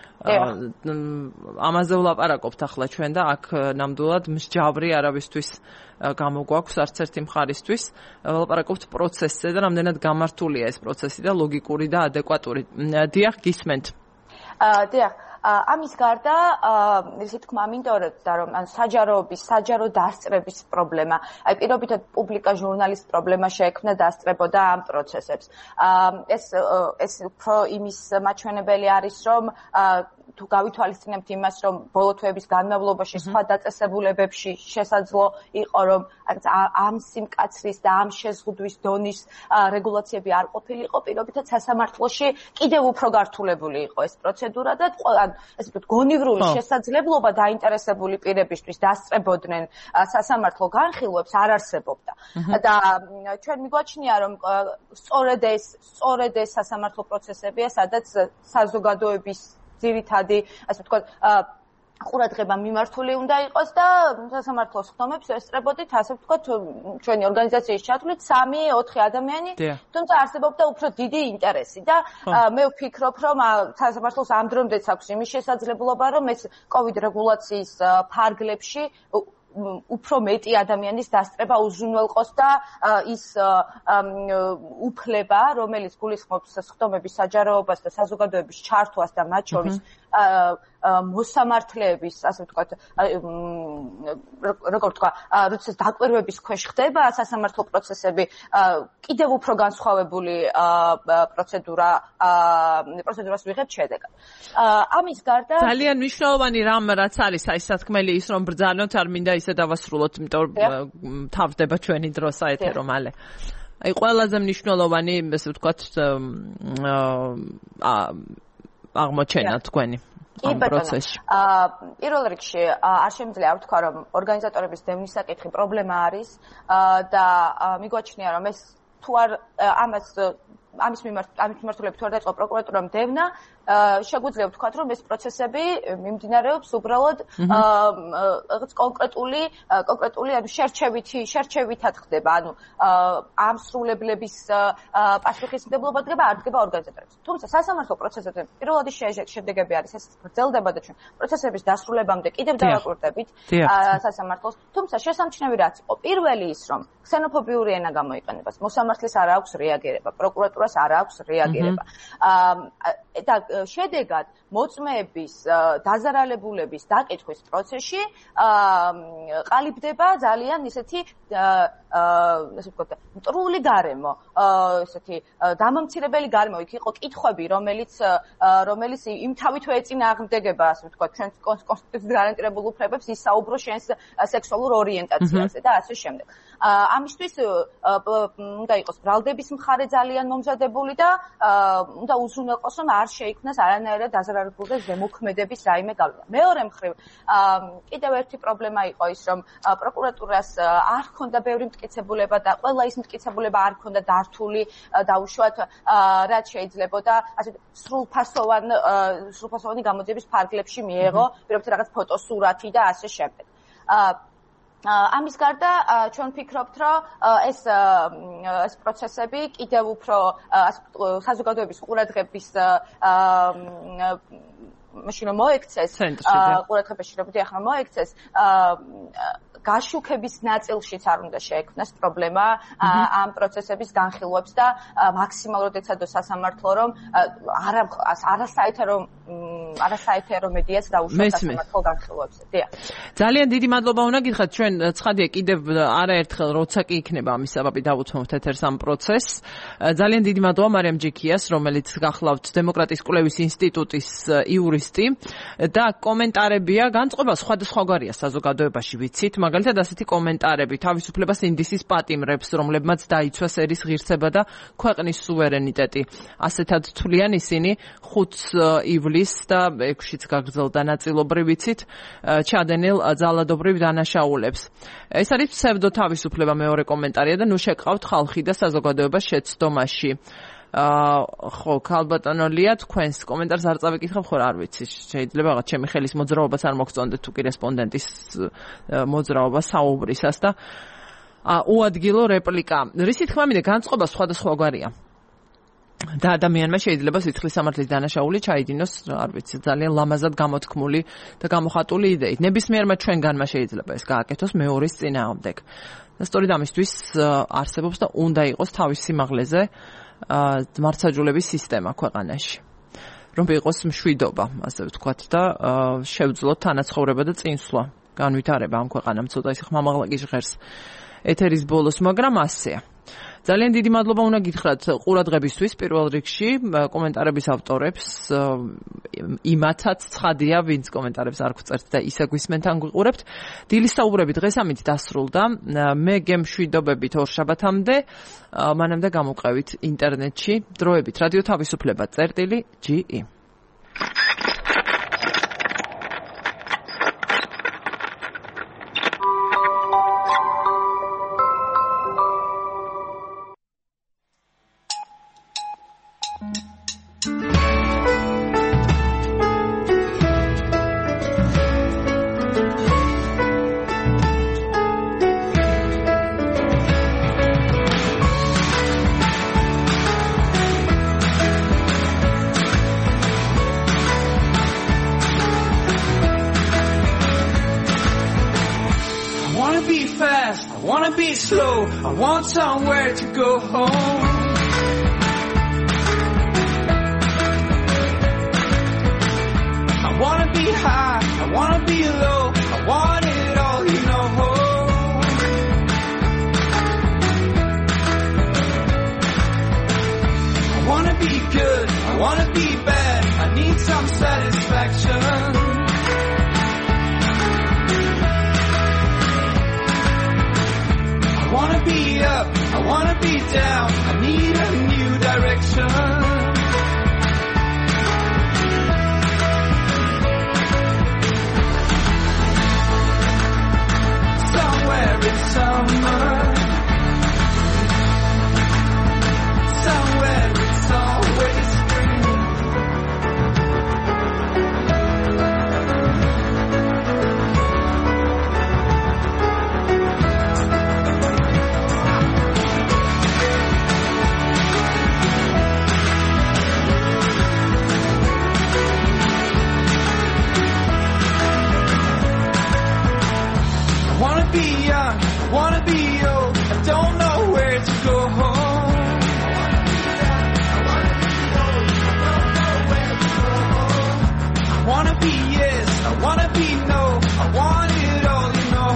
ამაზე ვლაპარაკობთ ახლა ჩვენ და აქ ნამდვილად მსჯავრი არავისთვის გამოგვაქვს არც ერთი მხარისთვის. ვლაპარაკობთ პროცესზე და რამდენად გამართულია ეს პროცესი და ლოგიკური და ადეკვატური. დიახ, გისმენთ. დიახ, ამის გარდა ისე თქმა მინდა რომ საჯაროობის, საჯარო დასწრების პრობლემა, აი პირობითად პუბლიკა ჟურნალის პრობლემა შეექმნა დასწრებოდა ამ პროცესებს. ეს ეს უფრო იმის მაჩვენებელი არის, რომ თუ გავითვალისწინებთ იმას, რომ ბოლო თვეების განმავლობაში სხვა დაწესებულებებში შესაძლო იყო, რომ ამ სიმკაცრის და ამ შეზღუდვის დონის რეგულაციები არ ყოფილიყო, პირობითად სასამართლოში კიდევ უფრო გართულებული იყო ეს პროცედურა და ესე ვთქვათ, გონივრული შესაძლებლობა დაინტერესებული პირებისთვის დასწრებოდნენ სასამართლო განხილვებს არ არსებობდა. და ჩვენ მიგვაჩნია, რომ სწორედ ეს სწორედ ეს სასამართლო პროცესებია, სადაც საზოგადოების ძირითადი, ასე ვთქვათ, ყურადღება მიმართული უნდა იყოს და სასამართლოს ხდომებს ესწრებოდით, ასე ვთქვათ, ჩვენი ორგანიზაციის ჩათვლით სამი ოთხი ადამიანი, თუმცა არსებობდა უფრო დიდი ინტერესი და მე ვფიქრობ, რომ სასამართლოს ამ დრომდეც აქვს იმის შესაძლებლობა, რომ ეს კოვიდ რეგულაციის ფარგლებში უფრო მეტი ადამიანის დასწრება უზრუნველყოს და ის უფლება, რომელიც გულისხმობს ხდომების საჯაროებას და საზოგადოების ჩართვას და მათ შორის მოსამართლეების, ასე ვთქვათ, როგორ ვთქვა, როდესაც დაკვირვების ქვეშ ხდება სასამართლო პროცესები, კიდევ უფრო განსხვავებული პროცედურა პროცედურას ვიღებთ შედეგად. ამის გარდა ძალიან მნიშვნელოვანი რამ რაც არის, აი სათქმელი ის რომ ბრძანოთ, არ მინდა ისე დავასრულოთ, იმიტომ რომ თავდება ჩვენი დრო საეთერო მალე. აი ყველაზე მნიშვნელოვანი, ესე ვთქვათ, აღმოჩენა თქვენი კი ბატონო. პირველ რიგში არ შემიძლია ვთქვა, რომ ორგანიზატორების დევნის საკითხი პრობლემა არის და მიგვაჩნია, რომ ეს თუ არ ამას ამის მიმართ ამის მიმართულებით თუ არ დაიწყო პროკურატურამ დევნა, შეგვიძლია ვთქვათ, რომ ეს პროცესები მიმდინარეობს უბრალოდ რაღაც კონკრეტული კონკრეტული შერჩევითი შერჩევითად ხდება, ანუ ამ სრულებლების პასუხისმგებლობა დგება არ დგება ორგანიზატორებს. თუმცა სასამართლო პროცესებზე პირველადი შედეგები არის, ეს გრძელდება და ჩვენ პროცესების დასრულებამდე კიდევ დავაკვირდებით სასამართლოს. თუმცა შესამჩნევი რაც იყო, პირველი ის, რომ ქსენოფობიური ენა გამოიყენებას, მოსამართლის არ აქვს რეაგირება, პროკურატურას არ აქვს რეაგირება. და შედეგად მოწმეების დაზარალებულების დაკითხვის პროცესში ყალიბდება ძალიან ისეთი ასე ვთქვათ, მტრული გარემო, ესეთი დამამცირებელი გარემო. იქ იყო კითხვები, რომელიც რომელიც იმთავითვე ეწინააღმდეგება, ასე ვთქვათ, ჩვენს კონსტიტუციით გარანტირებულ უფლებებს, ისაუბრო შენს სექსუალურ ორიენტაციაზე და ასე შემდეგ. ამისთვის უნდა იყოს ბრალდების მხარე ძალიან მომზადებული და უნდა უზრუნველყოს, რომ არ შეიქმნას არანაირად დაზარალებული და ზემოქმედების რაიმე გავლენა. მეორე მხრივ, კიდევ ერთი პრობლემა იყო ის, რომ პროკურატურას არ ჰქონდა ბევრი მტკიცებულება და ყველა ის მტკიცებულება არ ჰქონდა დართული და უშუალოდ რაც შეიძლებოდა ასე სრულფასოვან სრულფასოვანი გამოძიების ფარგლებში მიეღო, პირობითად რაღაც ფოტოსურათი და ასე შემდეგ. ამის გარდა ჩვენ ვფიქრობთ, რომ ეს ეს პროცესები კიდევ უფრო საზოგადოების ყურადღების მაშინ რომ მოექცეს, ყურადღებაში რომ ახლა მოექცეს, გაშუქების ნაწილშიც არ უნდა შეექმნას პრობლემა ამ პროცესების განხილვებს და მაქსიმალურად ეცადო სასამართლო, რომ არა არასაერთო არასაერთო მედიას დაუშვათ სასამართლო განხილვებზე. დიახ. ძალიან დიდი მადლობა უნდა გითხრათ, ჩვენ ცხადია კიდევ არაერთხელ როცა კი იქნება ამის საბაბი დავუთმობთ ეთერს ამ პროცესს. ძალიან დიდი მადლობა მარიამ ჯიქიას, რომელიც გახლავთ დემოკრატიის კვლევის ინსტიტუტის იურისტი და კომენტარებია განწყობა სხვადასხვაგვარია საზოგადოებაში, ვიცით, მაგალითად ასეთი კომენტარები თავისუფლებას ინდისის პატიმრებს, რომლებმაც დაიცვა ერის ღირსება და ქვეყნის სუვერენიტეტი. ასეთად თვლიან ისინი ხუთს ივლისს და ექვსშიც გაგრძელდა ნაწილობრივ, ვიცით, ჩადენილ ძალადობრივ დანაშაულებს. ეს არის ფსევდო თავისუფლება, მეორე კომენტარია და ნუ შეკყავთ ხალხი და საზოგადოება შეცდომაში. ხო, ქალბატონოლია, თქვენს კომენტარს არ წავიკითხავ, ხო არ ვიცი, შეიძლება რაღაც ჩემი ხელის მოძრაობას არ მოგწონდეთ თუ კი რესპონდენტის მოძრაობა საუბრისას და უადგილო რეპლიკა. რისი თქმა მინდა, განწყობა სხვადასხვაგვარია. და ადამიანმა შეიძლება სიცხლის სამართლის დანაშაული ჩაიდინოს, არ ვიცი, ძალიან ლამაზად გამოთქმული და გამოხატული იდეით. ნებისმიერმა ჩვენგანმა შეიძლება ეს გააკეთოს მეორის წინააღმდეგ. და სწორედ ამისთვის არსებობს და უნდა იყოს თავის სიმაღლეზე მართლმსაჯულების სისტემა ქვეყანაში. რომ იყოს მშვიდობა, ასე ვთქვათ და შევძლოთ თანაცხოვრება და წინსვლა, განვითარება ამ ქვეყანამ ცოტა ისე ხმამაღლა გიჟღერს ეთერის ბოლოს, მაგრამ ასეა. ძალიან დიდი მადლობა უნდა გითხრათ ყურადღებისთვის პირველ რიგში, კომენტარების ავტორებს, იმათაც ცხადია, ვინც კომენტარებს არ გვწერთ და ისე გვისმენთ ან გვიყურებთ. დილის საუბრები დღეს ამით დასრულდა. მე გემშვიდობებით ორ შაბათამდე, მანამდე გამოვყევით ინტერნეტში, დროებით რადიო თავისუფლება წერტილი ჯი ი. I want somewhere to go home. I wanna be high, I wanna be low, I want it all, you know. I wanna be good, I wanna be bad, I need some satisfaction. I wanna be up, I wanna be down, I need a new direction. Somewhere in summer, somewhere it's always spring. Be young, I wanna be old, I don't know where to go home. I wanna be yes, I wanna be no, I want it all, you know.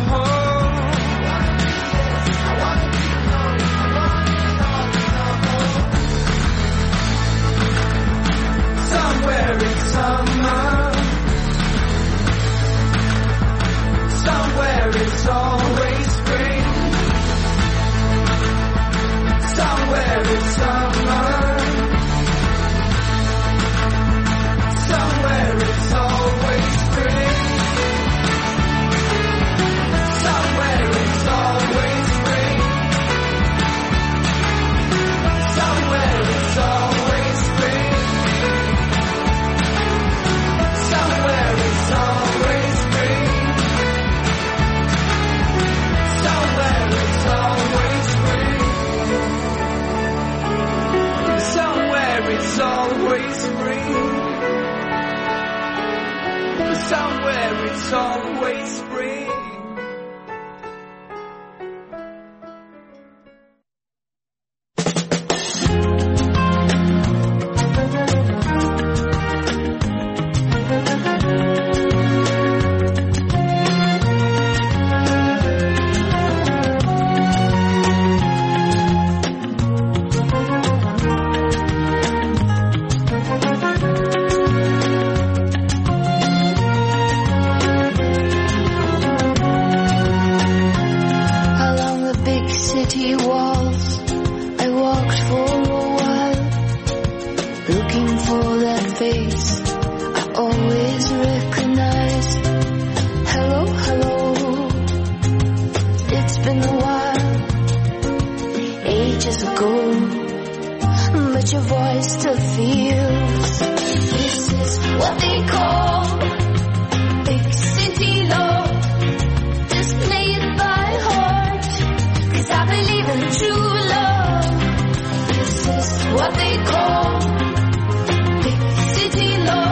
Somewhere in summer, somewhere it's always spring. Somewhere it's summer. Somewhere it's always spring. Somewhere it's always spring. Somewhere it's always spring. Somewhere it's always spring. Somewhere it's always spring. Somewhere it's always spring. Somewhere it's always spring. What they call big city love.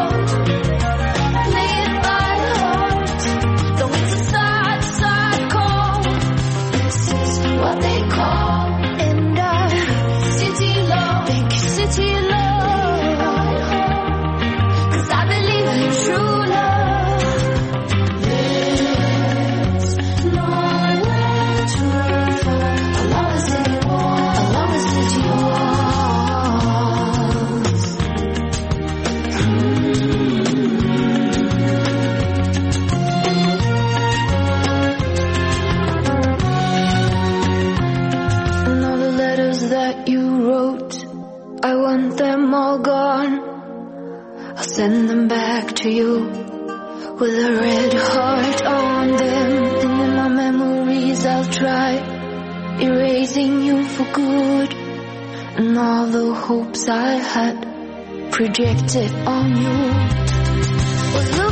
with a red heart on them. And in my memories I'll try erasing you for good, and all the hopes I had projected on you was